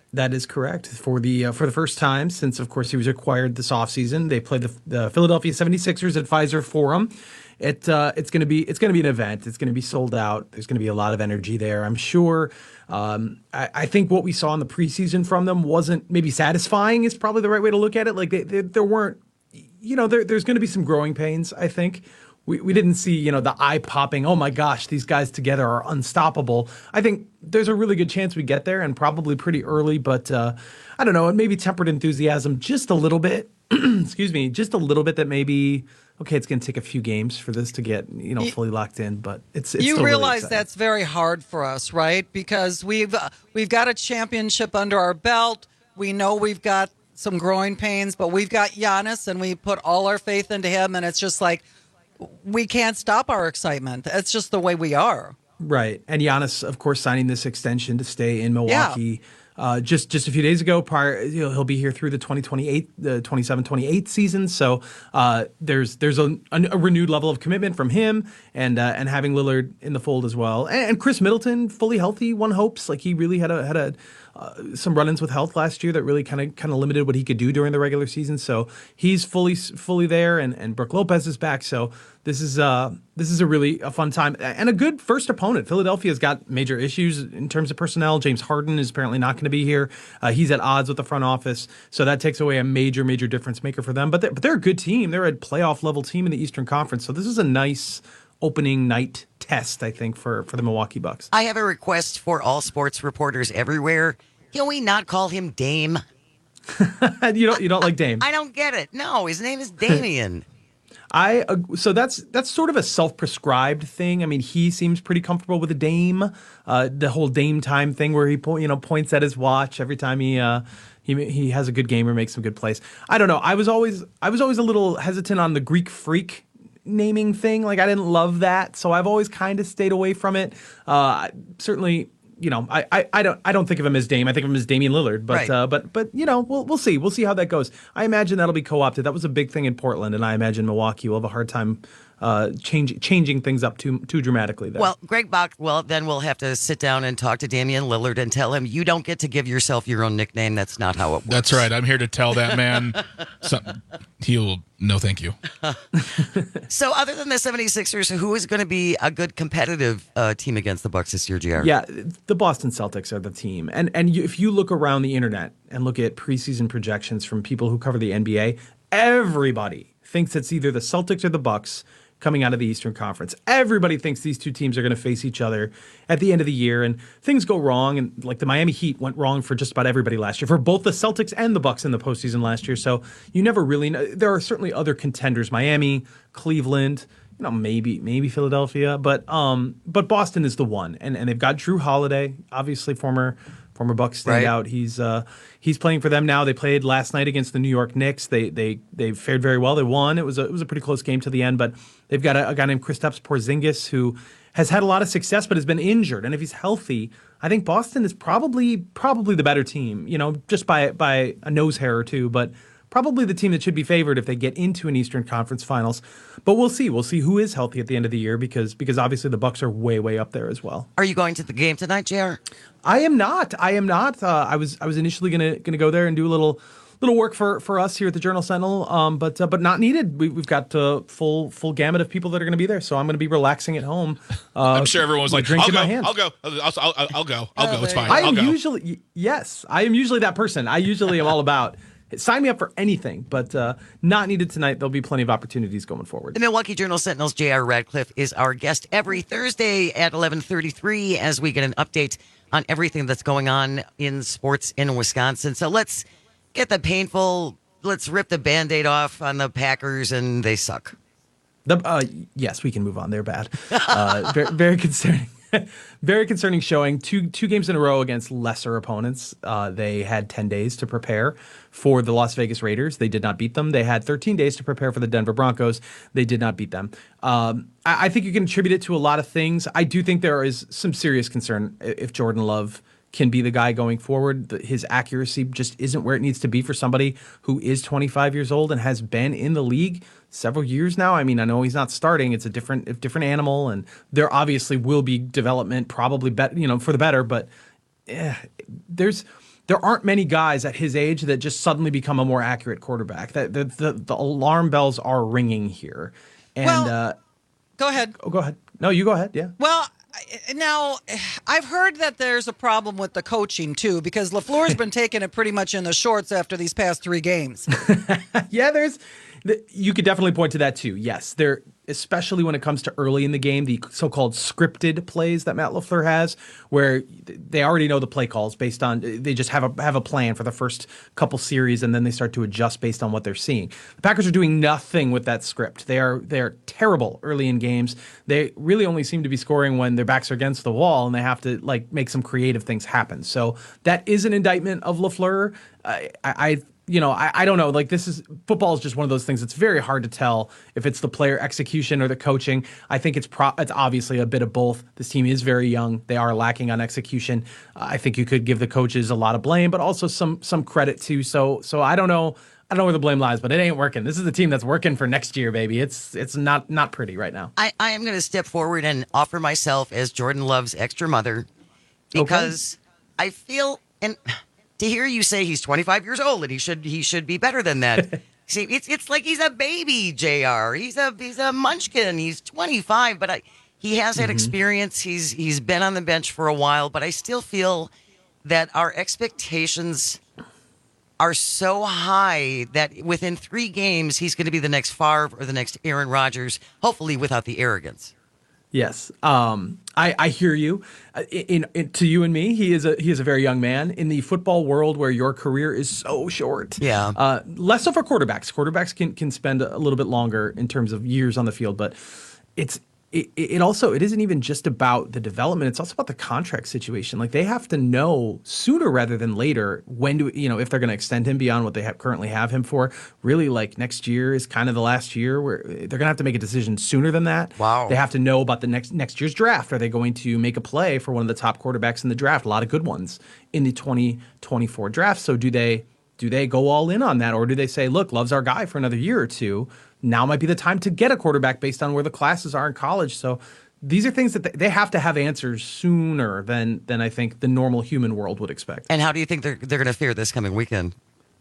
That is correct. For the uh, for the first time since, of course, he was acquired this offseason, they played the, the Philadelphia seventy-sixers at Pfizer Forum. It uh, it's going to be it's going to be an event. It's going to be sold out. There's going to be a lot of energy there, I'm sure. Um, I, I think what we saw in the preseason from them wasn't maybe satisfying. Is probably the right way to look at it. Like they, they, there weren't, you know, there, there's going to be some growing pains. I think. We we didn't see, you know, the eye-popping, oh my gosh, these guys together are unstoppable. I think there's a really good chance we get there, and probably pretty early, but uh, I don't know, and maybe tempered enthusiasm just a little bit. Excuse me, just a little bit that maybe, okay, it's going to take a few games for this to get, you know, fully locked in, but it's, it's you still realize really that's very hard for us, right? Because we've uh, we've got a championship under our belt. We know we've got some growing pains, but we've got Giannis, and we put all our faith into him, and it's just like, we can't stop our excitement. It's just the way we are. Right. And Giannis, of course, signing this extension to stay in Milwaukee. Yeah. Uh, just just a few days ago, prior, you know, he'll be here through the twenty twenty-eight, the twenty-seven twenty-eight season. So uh, there's there's a, a renewed level of commitment from him, and uh, and having Lillard in the fold as well, and, and Chris Middleton fully healthy. One hopes, like he really had a had a uh, some run-ins with health last year that really kind of kind of limited what he could do during the regular season. So he's fully fully there, and and Brook Lopez is back. So this is uh this is a really a fun time and a good first opponent. Philadelphia's got major issues in terms of personnel. James Harden is apparently not going to be here. Uh, he's at odds with the front office, so that takes away a major major difference maker for them. But they're, but they're a good team. They're a playoff level team in the Eastern Conference. So this is a nice opening night test, I think, for for the Milwaukee Bucks. I have a request for all sports reporters everywhere. Can we not call him Dame? you don't you don't like Dame? I don't get it. No, his name is Damian. I uh, so that's that's sort of a self-prescribed thing. I mean, he seems pretty comfortable with the Dame, uh, the whole Dame time thing, where he po- you know points at his watch every time he uh, he he has a good game or makes some good plays. I don't know. I was always I was always a little hesitant on the Greek Freak naming thing. Like I didn't love that, so I've always kind of stayed away from it. Uh, certainly. You know, I, I, I don't I don't think of him as Dame. I think of him as Damian Lillard. But right. uh, but but you know, we'll we'll see. We'll see how that goes. I imagine that'll be co-opted. That was a big thing in Portland, and I imagine Milwaukee will have a hard time uh, change, changing things up too too dramatically there. Well, Greg Bach, well, then we'll have to sit down and talk to Damian Lillard and tell him you don't get to give yourself your own nickname. That's not how it works. That's right. I'm here to tell that man something. He'll no thank you. So other than the seventy-sixers, who is going to be a good competitive uh, team against the Bucks this year, J R? Yeah, the Boston Celtics are the team. And and you, if you look around the internet and look at preseason projections from people who cover the N B A, everybody thinks it's either the Celtics or the Bucks coming out of the Eastern Conference. Everybody thinks these two teams are going to face each other at the end of the year, and things go wrong. And like the Miami Heat went wrong for just about everybody last year, for both the Celtics and the Bucks in the postseason last year. So you never really know. There are certainly other contenders: Miami, Cleveland, you know, maybe maybe Philadelphia, but um, but Boston is the one, and and they've got Drew Holiday, obviously former. Former Bucks standout. Right. He's uh, he's playing for them now. They played last night against the New York Knicks. They they they fared very well. They won. It was a it was a pretty close game to the end. But they've got a, a guy named Kristaps Porzingis who has had a lot of success, but has been injured. And if he's healthy, I think Boston is probably probably the better team. You know, just by by a nose hair or two, but. Probably the team that should be favored if they get into an Eastern Conference Finals. But we'll see. We'll see who is healthy at the end of the year because because obviously the Bucks are way, way up there as well. Are you going to the game tonight, J R? I am not. I am not. Uh, I was I was initially gonna gonna go there and do a little little work for, for us here at the Journal Sentinel, um, but uh, but not needed. We, we've got uh, full full gamut of people that are going to be there, so I'm going to be relaxing at home. Uh, I'm sure everyone's like, drink I'll in go, my hand. I'll go, I'll, I'll, I'll, I'll go, I'll go. It's fine. I I'll am go. usually yes, I am usually that person. I usually am all about. Sign me up for anything, but uh, not needed tonight. There'll be plenty of opportunities going forward. The Milwaukee Journal Sentinel's J R Radcliffe is our guest every Thursday at eleven thirty-three as we get an update on everything that's going on in sports in Wisconsin. So let's get the painful, let's rip the Band-Aid off on the Packers, and they suck. The, uh, yes, we can move on. They're bad. Uh, very, very concerning. Very concerning showing. Two two games in a row against lesser opponents. Uh, they had ten days to prepare for the Las Vegas Raiders. They did not beat them. They had thirteen days to prepare for the Denver Broncos. They did not beat them. Um, I, I think you can attribute it to a lot of things. I do think there is some serious concern if Jordan Love can be the guy going forward. His accuracy just isn't where it needs to be for somebody who is twenty-five years old and has been in the league several years now. I mean, I know he's not starting. It's a different a different animal, and there obviously will be development, probably better, you know, for the better. But eh, there's there aren't many guys at his age that just suddenly become a more accurate quarterback. That the, the the alarm bells are ringing here. And Well, uh, Go ahead. oh, go ahead. No, you go ahead. Yeah. Well, I- now I've heard that there's a problem with the coaching too, because LaFleur's been taking it pretty much in the shorts after these past three games. Yeah, there's. The, you could definitely point to that too. Yes, there, especially when it comes to early in the game, the so-called scripted plays that Matt LaFleur has, where they already know the play calls based on they just have a have a plan for the first couple series, and then they start to adjust based on what they're seeing. The Packers are doing nothing with that script. They are they are terrible early in games. They really only seem to be scoring when their backs are against the wall, and they have to like make some creative things happen. So that is an indictment of LaFleur. I. I You know, I, I don't know. Like, this is football is just one of those things. It's very hard to tell if it's the player execution or the coaching. I think it's pro- it's obviously a bit of both. This team is very young. They are lacking on execution. Uh, I think you could give the coaches a lot of blame, but also some some credit too. So so I don't know. I don't know where the blame lies, but it ain't working. This is the team that's working for next year, baby. It's it's not not pretty right now. I, I am going to step forward and offer myself as Jordan Love's extra mother because okay. I feel and. To hear you say he's twenty-five years old and he should he should be better than that. See, it's it's like he's a baby, J R. He's a he's a munchkin. He's twenty-five, but I, he has had mm-hmm. experience. He's he's been on the bench for a while, but I still feel that our expectations are so high that within three games he's going to be the next Favre or the next Aaron Rodgers, hopefully without the arrogance. Yes, um, I, I hear you. In, in to you and me, he is a he is a very young man in the football world where your career is so short. Yeah, uh, less so for quarterbacks. Quarterbacks can can spend a little bit longer in terms of years on the field, but it's. It, it also, it isn't even just about the development. It's also about the contract situation. Like, they have to know sooner rather than later when do, you know, if they're going to extend him beyond what they have currently have him for. Really, like, next year is kind of the last year where they're going to have to make a decision sooner than that. Wow. They have to know about the next next year's draft. Are they going to make a play for one of the top quarterbacks in the draft? A lot of good ones in the twenty twenty-four draft. So do they do they go all in on that, or do they say, look, Love's our guy for another year or two? Now might be the time to get a quarterback based on where the classes are in college. So these are things that they have to have answers sooner than than I think the normal human world would expect. And how do you think they're they're going to fare this coming weekend?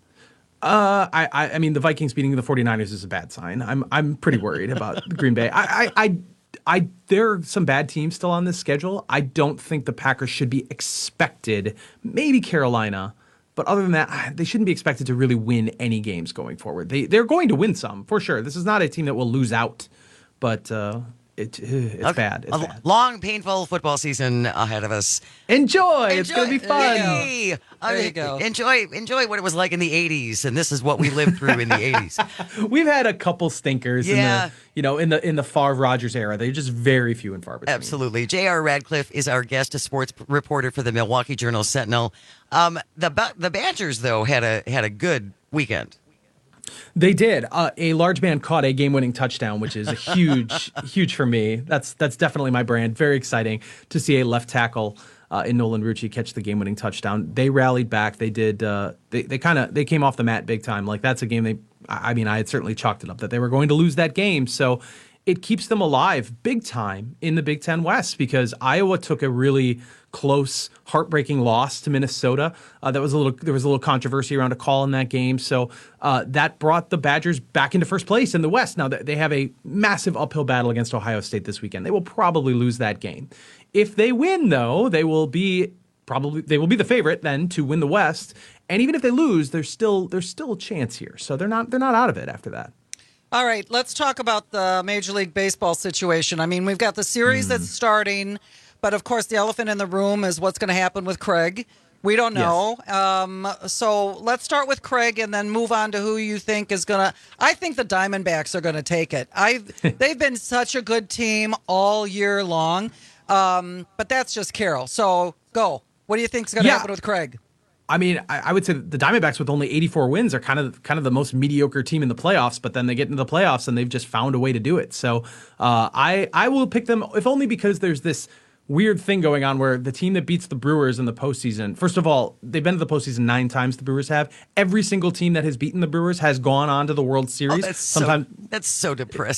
Uh, I, I I mean, the Vikings beating the 49ers is a bad sign. I'm I'm pretty worried about Green Bay. I, I I I there are some bad teams still on this schedule. I don't think the Packers should be expected. Maybe Carolina. But other than that, they shouldn't be expected to really win any games going forward. They, they're going to win some, for sure. This is not a team that will lose out, but uh, it, it's okay. bad. It's a bad. long, painful football season ahead of us. Enjoy. enjoy. It's going to be fun. Yay. There you go. Enjoy, enjoy what it was like in the eighties, and this is what we lived through in the eighties. We've had a couple stinkers yeah. in the, you know, in the in the Favre Rodgers era. They're just very few and far between. Absolutely. J R. Radcliffe is our guest, a sports reporter for the Milwaukee Journal Sentinel. Um, the the Badgers, though, had a had a good weekend. They did. Uh, a large man caught a game-winning touchdown, which is a huge, huge for me. That's that's definitely my brand. Very exciting to see a left tackle uh, in Nolan Rucci catch the game-winning touchdown. They rallied back. They did. Uh, they they kind of they came off the mat big time. Like, that's a game they. I mean, I had certainly chalked it up that they were going to lose that game. So it keeps them alive big time in the Big Ten West, because Iowa took a really close, heartbreaking loss to Minnesota. Uh, that was a little. There was a little controversy around a call in that game, so uh, that brought the Badgers back into first place in the West. Now they have a massive uphill battle against Ohio State this weekend. They will probably lose that game. If they win, though, they will be probably they will be the favorite then to win the West. And even if they lose, there's still there's still a chance here. So they're not they're not out of it after that. All right, let's talk about the Major League Baseball situation. I mean, we've got the series mm. that's starting, but of course the elephant in the room is what's going to happen with Craig. We don't know. Yes. Um, so let's start with Craig and then move on to who you think is going to – I think the Diamondbacks are going to take it. I They've been such a good team all year long, um, but that's just Carroll. So go. What do you think is going to yeah. Uh, happen with Craig? I mean, I, I would say the Diamondbacks with only eighty-four wins are kind of kind of the most mediocre team in the playoffs, but then they get into the playoffs and they've just found a way to do it. So uh, I I will pick them, if only because there's this weird thing going on where the team that beats the Brewers in the postseason, first of all, they've been to the postseason nine times, the Brewers have. Every single team that has beaten the Brewers has gone on to the World Series. Oh, that's, Sometimes so, that's so depressing.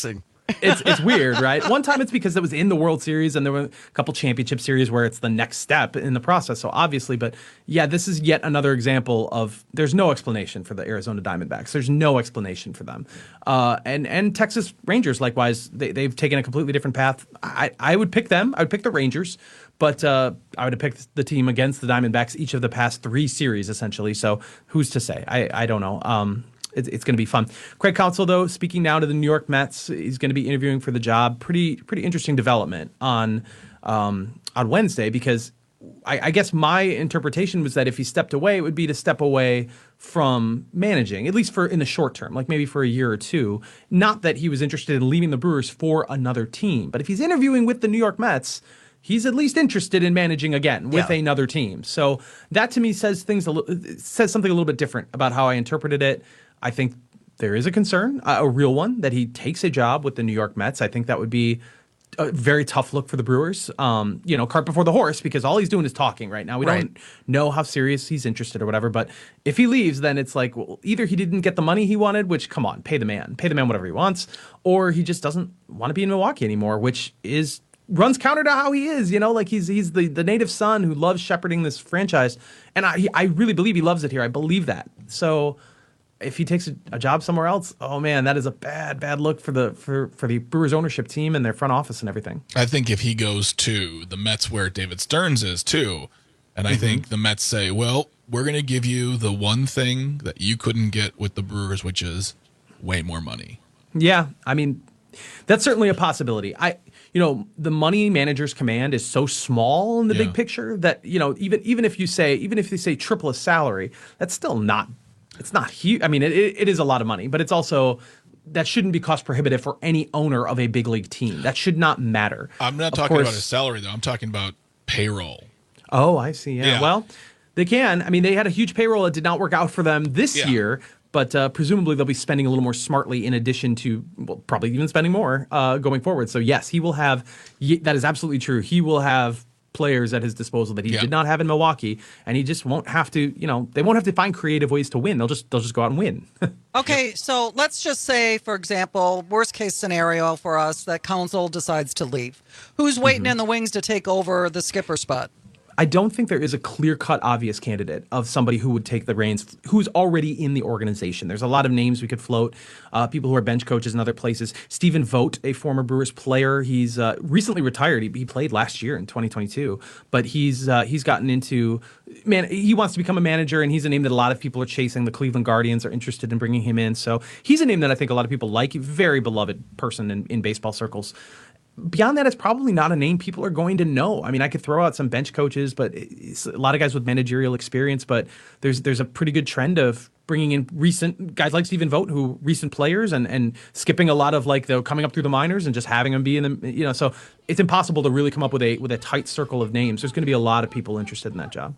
It's it's weird, right? One time it's because it was in the World Series and there were a couple championship series where it's the next step in the process. So obviously, but yeah, this is yet another example of there's no explanation for the Arizona Diamondbacks. There's no explanation for them. Uh, and and Texas Rangers, likewise, they, they've taken a completely different path. I, I would pick them. I would pick the Rangers. But uh, I would have picked the team against the Diamondbacks each of the past three series, essentially. So who's to say? I, I don't know. Um, it, it's going to be fun. Craig Counsell, though, speaking now to the New York Mets, he's going to be interviewing for the job. Pretty pretty interesting development on um, on Wednesday, because I, I guess my interpretation was that if he stepped away, it would be to step away from managing, at least for in the short term, like maybe for a year or two. Not that he was interested in leaving the Brewers for another team. But if he's interviewing with the New York Mets, he's at least interested in managing again with yeah. another team. So that to me says things a little, says something a little bit different about how I interpreted it. I think there is a concern, a real one, that he takes a job with the New York Mets. I think that would be a very tough look for the Brewers. Um, you know, cart before the horse, because all he's doing is talking right now. We right. don't know how serious he's interested or whatever. But if he leaves, then it's like, well, either he didn't get the money he wanted, which, come on, pay the man, pay the man whatever he wants, or he just doesn't want to be in Milwaukee anymore, which is runs counter to how he is, you know, like he's he's the, the native son who loves shepherding this franchise. And I I really believe he loves it here. I believe that. So if he takes a, a job somewhere else, oh man, that is a bad, bad look for the for, for the Brewers ownership team and their front office and everything. I think if he goes to the Mets where David Stearns is too, and I mm-hmm. think the Mets say, well, we're going to give you the one thing that you couldn't get with the Brewers, which is way more money. Yeah, I mean, that's certainly a possibility. I You know, the money manager's command is so small in the yeah. big picture that, you know, even even if you say, even if they say triple a salary, that's still not, it's not huge. I mean, it, it is a lot of money, but it's also, that shouldn't be cost prohibitive for any owner of a big league team. That should not matter. I'm not of talking course, about his salary, though. I'm talking about payroll. Oh, I see. Yeah. yeah. Well, they can. I mean, they had a huge payroll. It did not work out for them this yeah. year. But uh, presumably they'll be spending a little more smartly in addition to, well, probably even spending more uh, going forward. So, yes, he will have – that is absolutely true. He will have players at his disposal that he yeah. did not have in Milwaukee, and he just won't have to – you know, they won't have to find creative ways to win. They'll just they'll just go out and win. Okay, so let's just say, for example, worst-case scenario for us, that Counsell decides to leave. Who's waiting mm-hmm. in the wings to take over the skipper spot? I don't think there is a clear-cut, obvious candidate of somebody who would take the reins, who's already in the organization. There's a lot of names we could float, uh, people who are bench coaches in other places. Stephen Vogt, a former Brewers player, he's uh, recently retired. He, he played last year in twenty twenty-two, but he's uh, he's gotten into, man, he wants to become a manager, and he's a name that a lot of people are chasing. The Cleveland Guardians are interested in bringing him in, so he's a name that I think a lot of people like. Very beloved person in, in baseball circles. Beyond that, it's probably not a name people are going to know. I mean, I could throw out some bench coaches, but it's a lot of guys with managerial experience. But there's there's a pretty good trend of bringing in recent guys like Stephen Vogt, who recent players, and and skipping a lot of like the coming up through the minors and just having them be in the, you know. So it's impossible to really come up with a with a tight circle of names. There's going to be a lot of people interested in that job.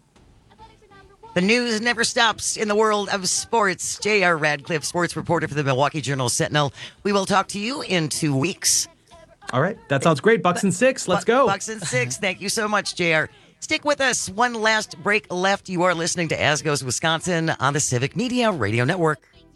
The news never stops in the world of sports. J R. Radcliffe, sports reporter for the Milwaukee Journal-Sentinel. We will talk to you in two weeks. All right. That sounds great. Bucks and six. Let's go. Bucks and six. Thank you so much, J R. Stick with us. One last break left. You are listening to As Goes Wisconsin on the Civic Media Radio Network.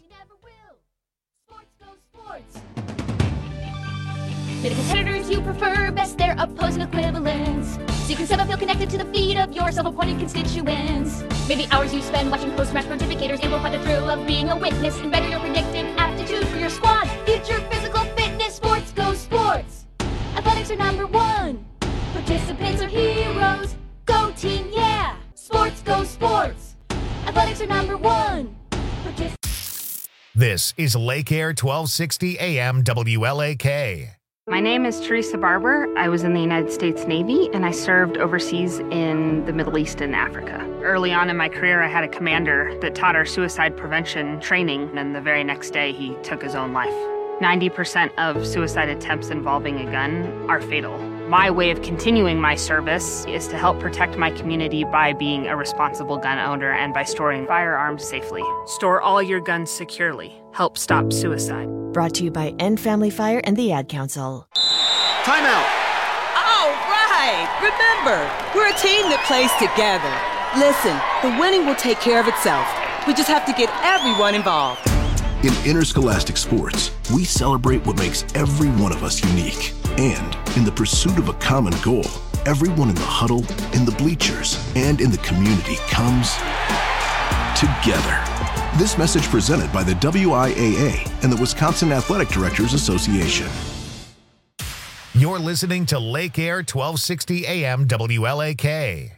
To the competitors you prefer, best their opposing equivalents. So you can somehow feel connected to the feet of your self-appointed constituents. Maybe hours you spend watching post-match pontificators able to find the thrill of being a witness and better your predicted aptitude for your squad. Future physical fitness. Sports go sports. Athletics are number one. Participants are heroes. Go team, yeah. Sports go sports. Athletics are number one. Partic- This is Lake Air twelve sixty A M W L A K. My name is Teresa Barber. I was in the United States Navy, and I served overseas in the Middle East and Africa. Early on in my career, I had a commander that taught our suicide prevention training, and the very next day, he took his own life. ninety percent of suicide attempts involving a gun are fatal. My way of continuing my service is to help protect my community by being a responsible gun owner and by storing firearms safely. Store all your guns securely. Help stop suicide. Brought to you by End Family Fire and the Ad Council. Timeout! All right! Remember, we're a team that plays together. Listen, the winning will take care of itself. We just have to get everyone involved. In Interscholastic Sports, we celebrate what makes every one of us unique. And in the pursuit of a common goal, everyone in the huddle, in the bleachers, and in the community comes together. This message presented by the W I A A and the Wisconsin Athletic Directors Association. You're listening to Lake Air twelve sixty A M W L A K.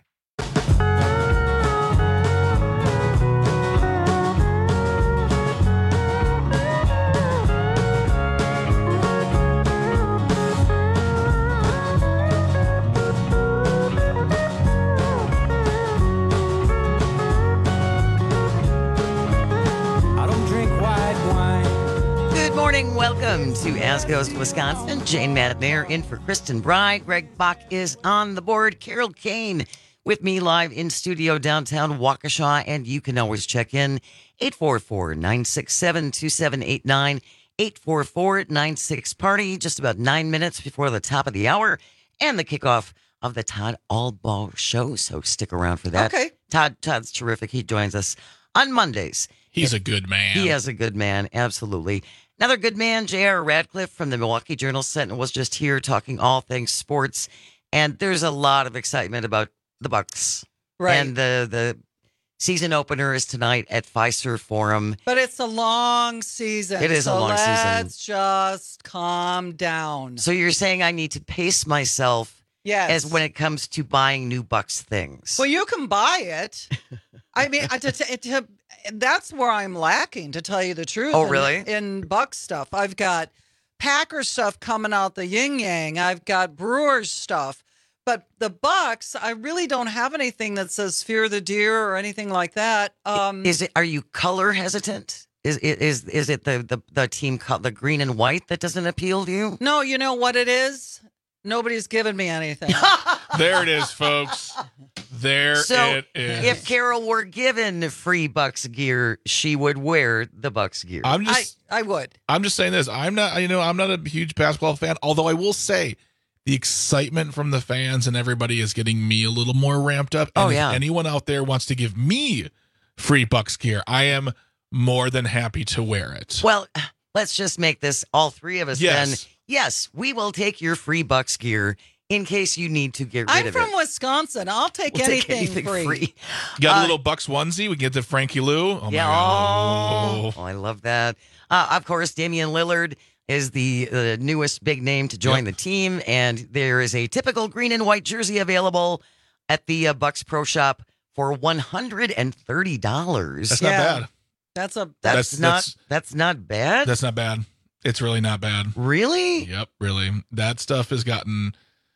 Welcome to As Goes to Wisconsin. Jane Madden in for Kristen Bry. Greg Bach is on the board. Carol Kane with me live in studio downtown Waukesha. And you can always check in eight four four, nine six seven, two seven eight nine, eight four four, nine six party. Just about nine minutes before the top of the hour and the kickoff of the Todd Albaugh Show. So stick around for that. Okay. Todd, Todd's terrific. He joins us on Mondays. He's a good man. He is a good man. Absolutely. Another good man, J R Radcliffe from the Milwaukee Journal-Sentinel, was just here talking all things sports. And there's a lot of excitement about the Bucks. Right. And the, the season opener is tonight at Fiserv Forum. But it's a long season. It is so a long let's season. Let's just calm down. So you're saying I need to pace myself yes. as when it comes to buying new Bucks things. Well, you can buy it. I mean, to, to, to, that's where I'm lacking, to tell you the truth. Oh, in, really? In Bucks stuff. I've got Packer stuff coming out the yin yang. I've got Brewers stuff. But the Bucks, I really don't have anything that says Fear the Deer or anything like that. Um, is it? Are you color hesitant? Is is is it the the, the team co- the green and white that doesn't appeal to you? No, you know what it is? Nobody's given me anything. There it is, folks. There so it is. If Carol were given free Bucks gear, she would wear the Bucks gear. I'm just, I, I would. I'm just saying this. I'm not, you know, I'm not a huge basketball fan. Although I will say, the excitement from the fans and everybody is getting me a little more ramped up. And oh yeah. If anyone out there wants to give me free Bucks gear, I am more than happy to wear it. Well, let's just make this all three of us. Yes. Then. Yes, we will take your free Bucks gear in case you need to get rid I'm of from it. Wisconsin. I'll take, we'll anything, take anything free. free. You got a Uh, little Bucks onesie. We can get the Frankie Lou. Oh, yeah. my God. Oh, oh, I love that. Uh, of course, Damian Lillard is the uh, newest big name to join Yep. the team, and there is a typical green and white jersey available at the uh, Bucks Pro Shop for one hundred thirty dollars. That's Yeah. not bad. That's a That's, That's- not that's- that's not bad. That's not bad. It's really not bad. Really? Yep, really. That stuff has gotten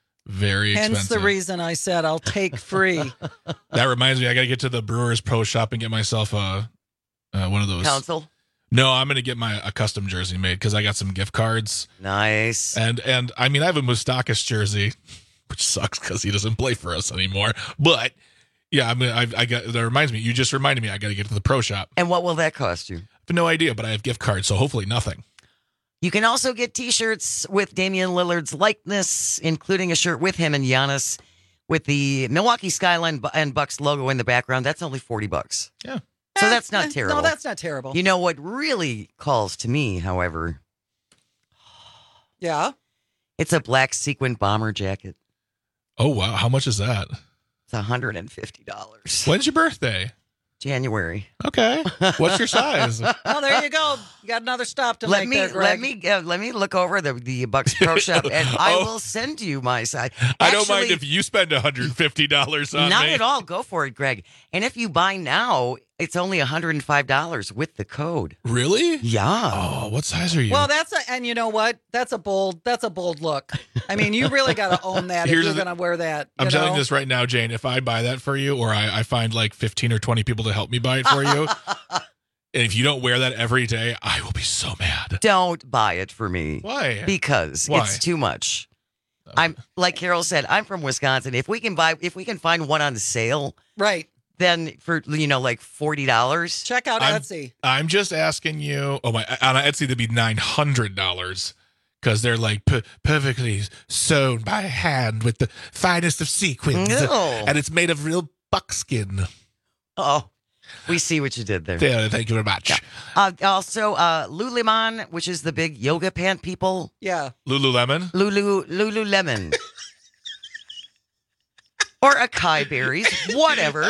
very hence expensive. the reason I said I'll take free. That reminds me, I got to get to the Brewers Pro Shop and get myself a uh, one of those. Council. No, I'm going to get my a custom jersey made because I got some gift cards. Nice. And and I mean, I have a Moustakas jersey, which sucks because he doesn't play for us anymore. But yeah, I mean, I, I got that reminds me. You just reminded me. I got to get to the Pro Shop. And what will that cost you? I have no idea, but I have gift cards, so hopefully nothing. You can also get T-shirts with Damian Lillard's likeness, including a shirt with him and Giannis with the Milwaukee Skyline bu- and Bucks logo in the background. That's only forty bucks. Yeah. So that's Eh, not terrible. No, that's not terrible. You know what really calls to me, however? Yeah. It's a black sequin bomber jacket. Oh wow, how much is that? It's one hundred fifty dollars. When's your birthday? January. Okay. What's your size? Oh, there you go. You got another stop to let make me there, let Greg. me uh, let me look over the the Bucks Pro Shop, and I Oh. will send you my size. I don't mind Actually, if you spend one hundred fifty dollars on Not me. at all. Go for it, Greg. And if you buy now, it's only one hundred five dollars with the code. Really? Yeah. Oh, what size are you? Well, that's a, and you know what? That's a bold, that's a bold look. I mean, you really got to own that if Here's you're the- going to wear that. I'm you telling know? you this right now, Jane. If I buy that for you, or I, I find like fifteen or twenty people to help me buy it for you, and if you don't wear that every day, I will be so mad. Don't buy it for me. Why? Because Why? it's too much. I'm like Carol said, I'm from Wisconsin. If we can buy if we can find one on sale, Right. then for you know like forty dollars. Check out I'm- Etsy. I'm just asking you. Oh my! On Etsy, that'd be nine hundred dollars because they're like per- perfectly sewn by hand with the finest of sequins, No. and it's made of real buckskin. Oh, We see what you did there. Yeah, thank you very much. Yeah. Uh, also, uh, Lululemon, which is the big yoga pant people. Yeah. Lululemon? Lulu, Lululemon. Or acai berries, whatever.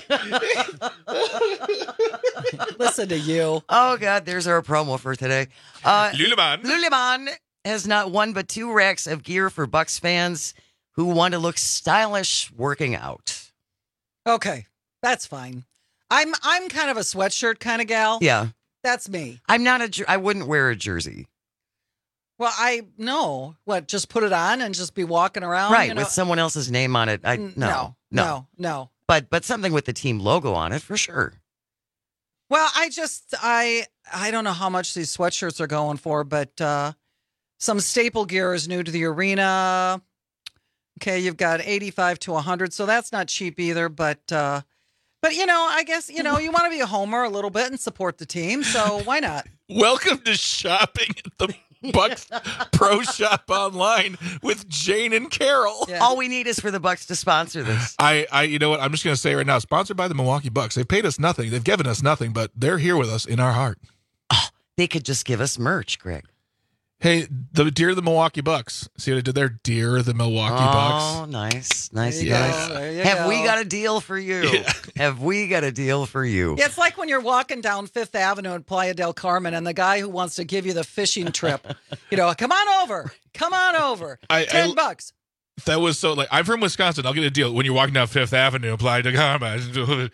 Listen to you. Oh, God, there's our promo for today. Uh, Lululemon. Lululemon has not one but two racks of gear for Bucks fans who want to look stylish working out. Okay, that's fine. I'm I'm kind of a sweatshirt kind of gal. Yeah. That's me. I'm not a, jer- I wouldn't wear a jersey. Well, I no. What, just put it on and just be walking around? Right, you know? with someone else's name on it. I N- no, no, no, no. But but something with the team logo on it for sure. Well, I just I I don't know how much these sweatshirts are going for, but uh, some staple gear is new to the arena. Okay, you've got eighty-five to one hundred, so that's not cheap either. But uh, but you know, I guess you know you want to be a homer a little bit and support the team, so why not? Welcome to shopping at the Bucks Pro Shop online with Jane and Carol. Yeah. All we need is for the Bucks to sponsor this. I, I, you know what? I'm just going to say right now, sponsored by the Milwaukee Bucks. They've paid us nothing. They've given us nothing, but they're here with us in our heart. Oh, they could just give us merch, Greg. Hey, the Dear the Milwaukee Bucks. See what I did there? Dear the Milwaukee oh, Bucks. Oh, nice. Nice, There you guys. go. There you Have go. we got a deal for you? Yeah. Have we got a deal for you? Yeah, it's like when you're walking down Fifth Avenue in Playa del Carmen and the guy who wants to give you the fishing trip, you know, come on over, come on over, I- ten I- bucks. That was so like I'm from Wisconsin. I'll get a deal when you're walking down Fifth Avenue. Apply to Carmen.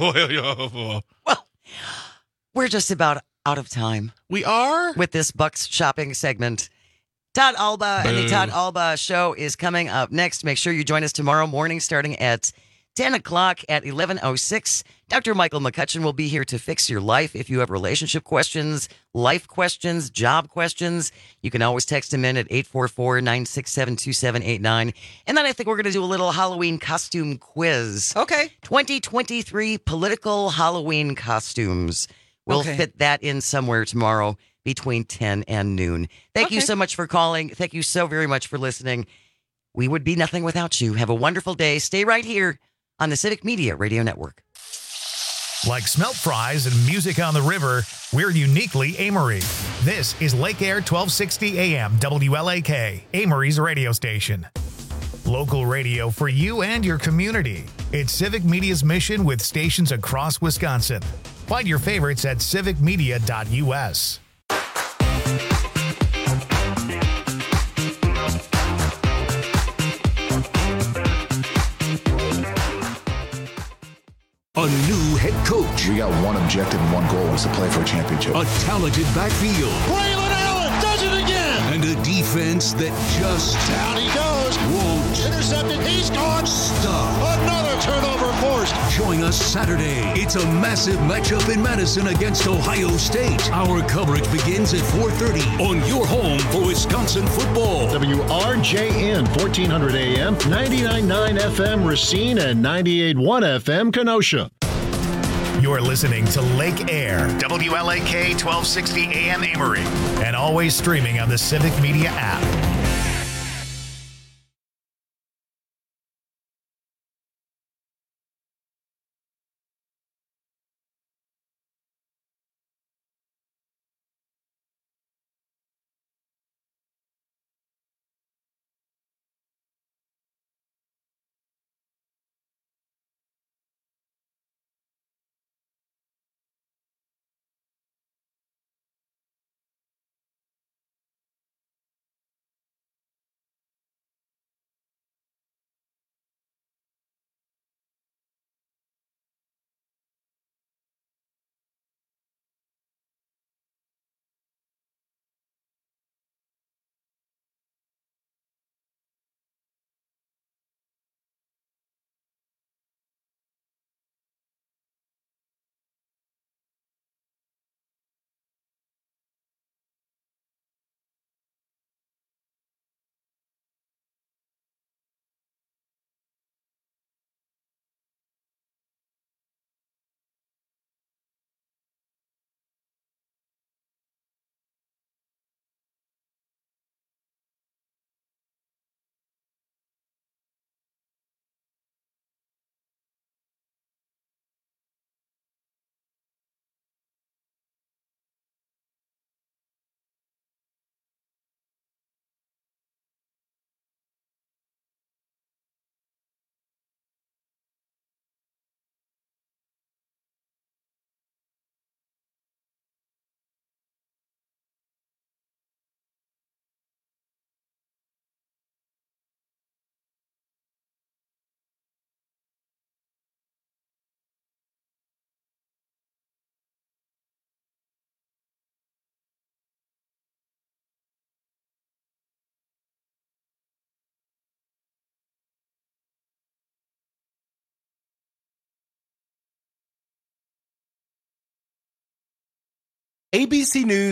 Well, we're just about out of time We are. with this Bucks shopping segment. Todd Alba and the Boo. Todd Alba Show is coming up next. Make sure you join us tomorrow morning starting at ten o'clock at eleven oh six. Doctor Michael McCutcheon will be here to fix your life. If you have relationship questions, life questions, job questions, you can always text him in at eight four four, nine six seven, two seven eight nine. And then I think we're going to do a little Halloween costume quiz. Okay. twenty twenty-three political Halloween costumes. We'll Okay. fit that in somewhere tomorrow between ten and noon. Thank you Okay. so much for calling. Thank you so very much for listening. We would be nothing without you. Have a wonderful day. Stay right here on the Civic Media Radio Network. Like smelt fries and music on the river, we're uniquely Amory. This is Lake Air twelve sixty A M W L A K, Amory's radio station. Local radio for you and your community. It's Civic Media's mission with stations across Wisconsin. Find your favorites at civic media dot U S. A new head coach. We got one objective and one goal was to play for a championship. A talented backfield. Braylon Allen does it again. And a defense that just Down he goes. won't Intercepted. He's gone. stop. Another turnover forced. Join us Saturday. It's a massive matchup in Madison against Ohio State. Our coverage begins at four thirty on your home for Wisconsin football. W R J N fourteen hundred A M, ninety-nine point nine F M Racine, and ninety-eight point one F M Kenosha. You're listening to Lake Air, W L A K twelve sixty A M Amory, and always streaming on the Civic Media app. A B C News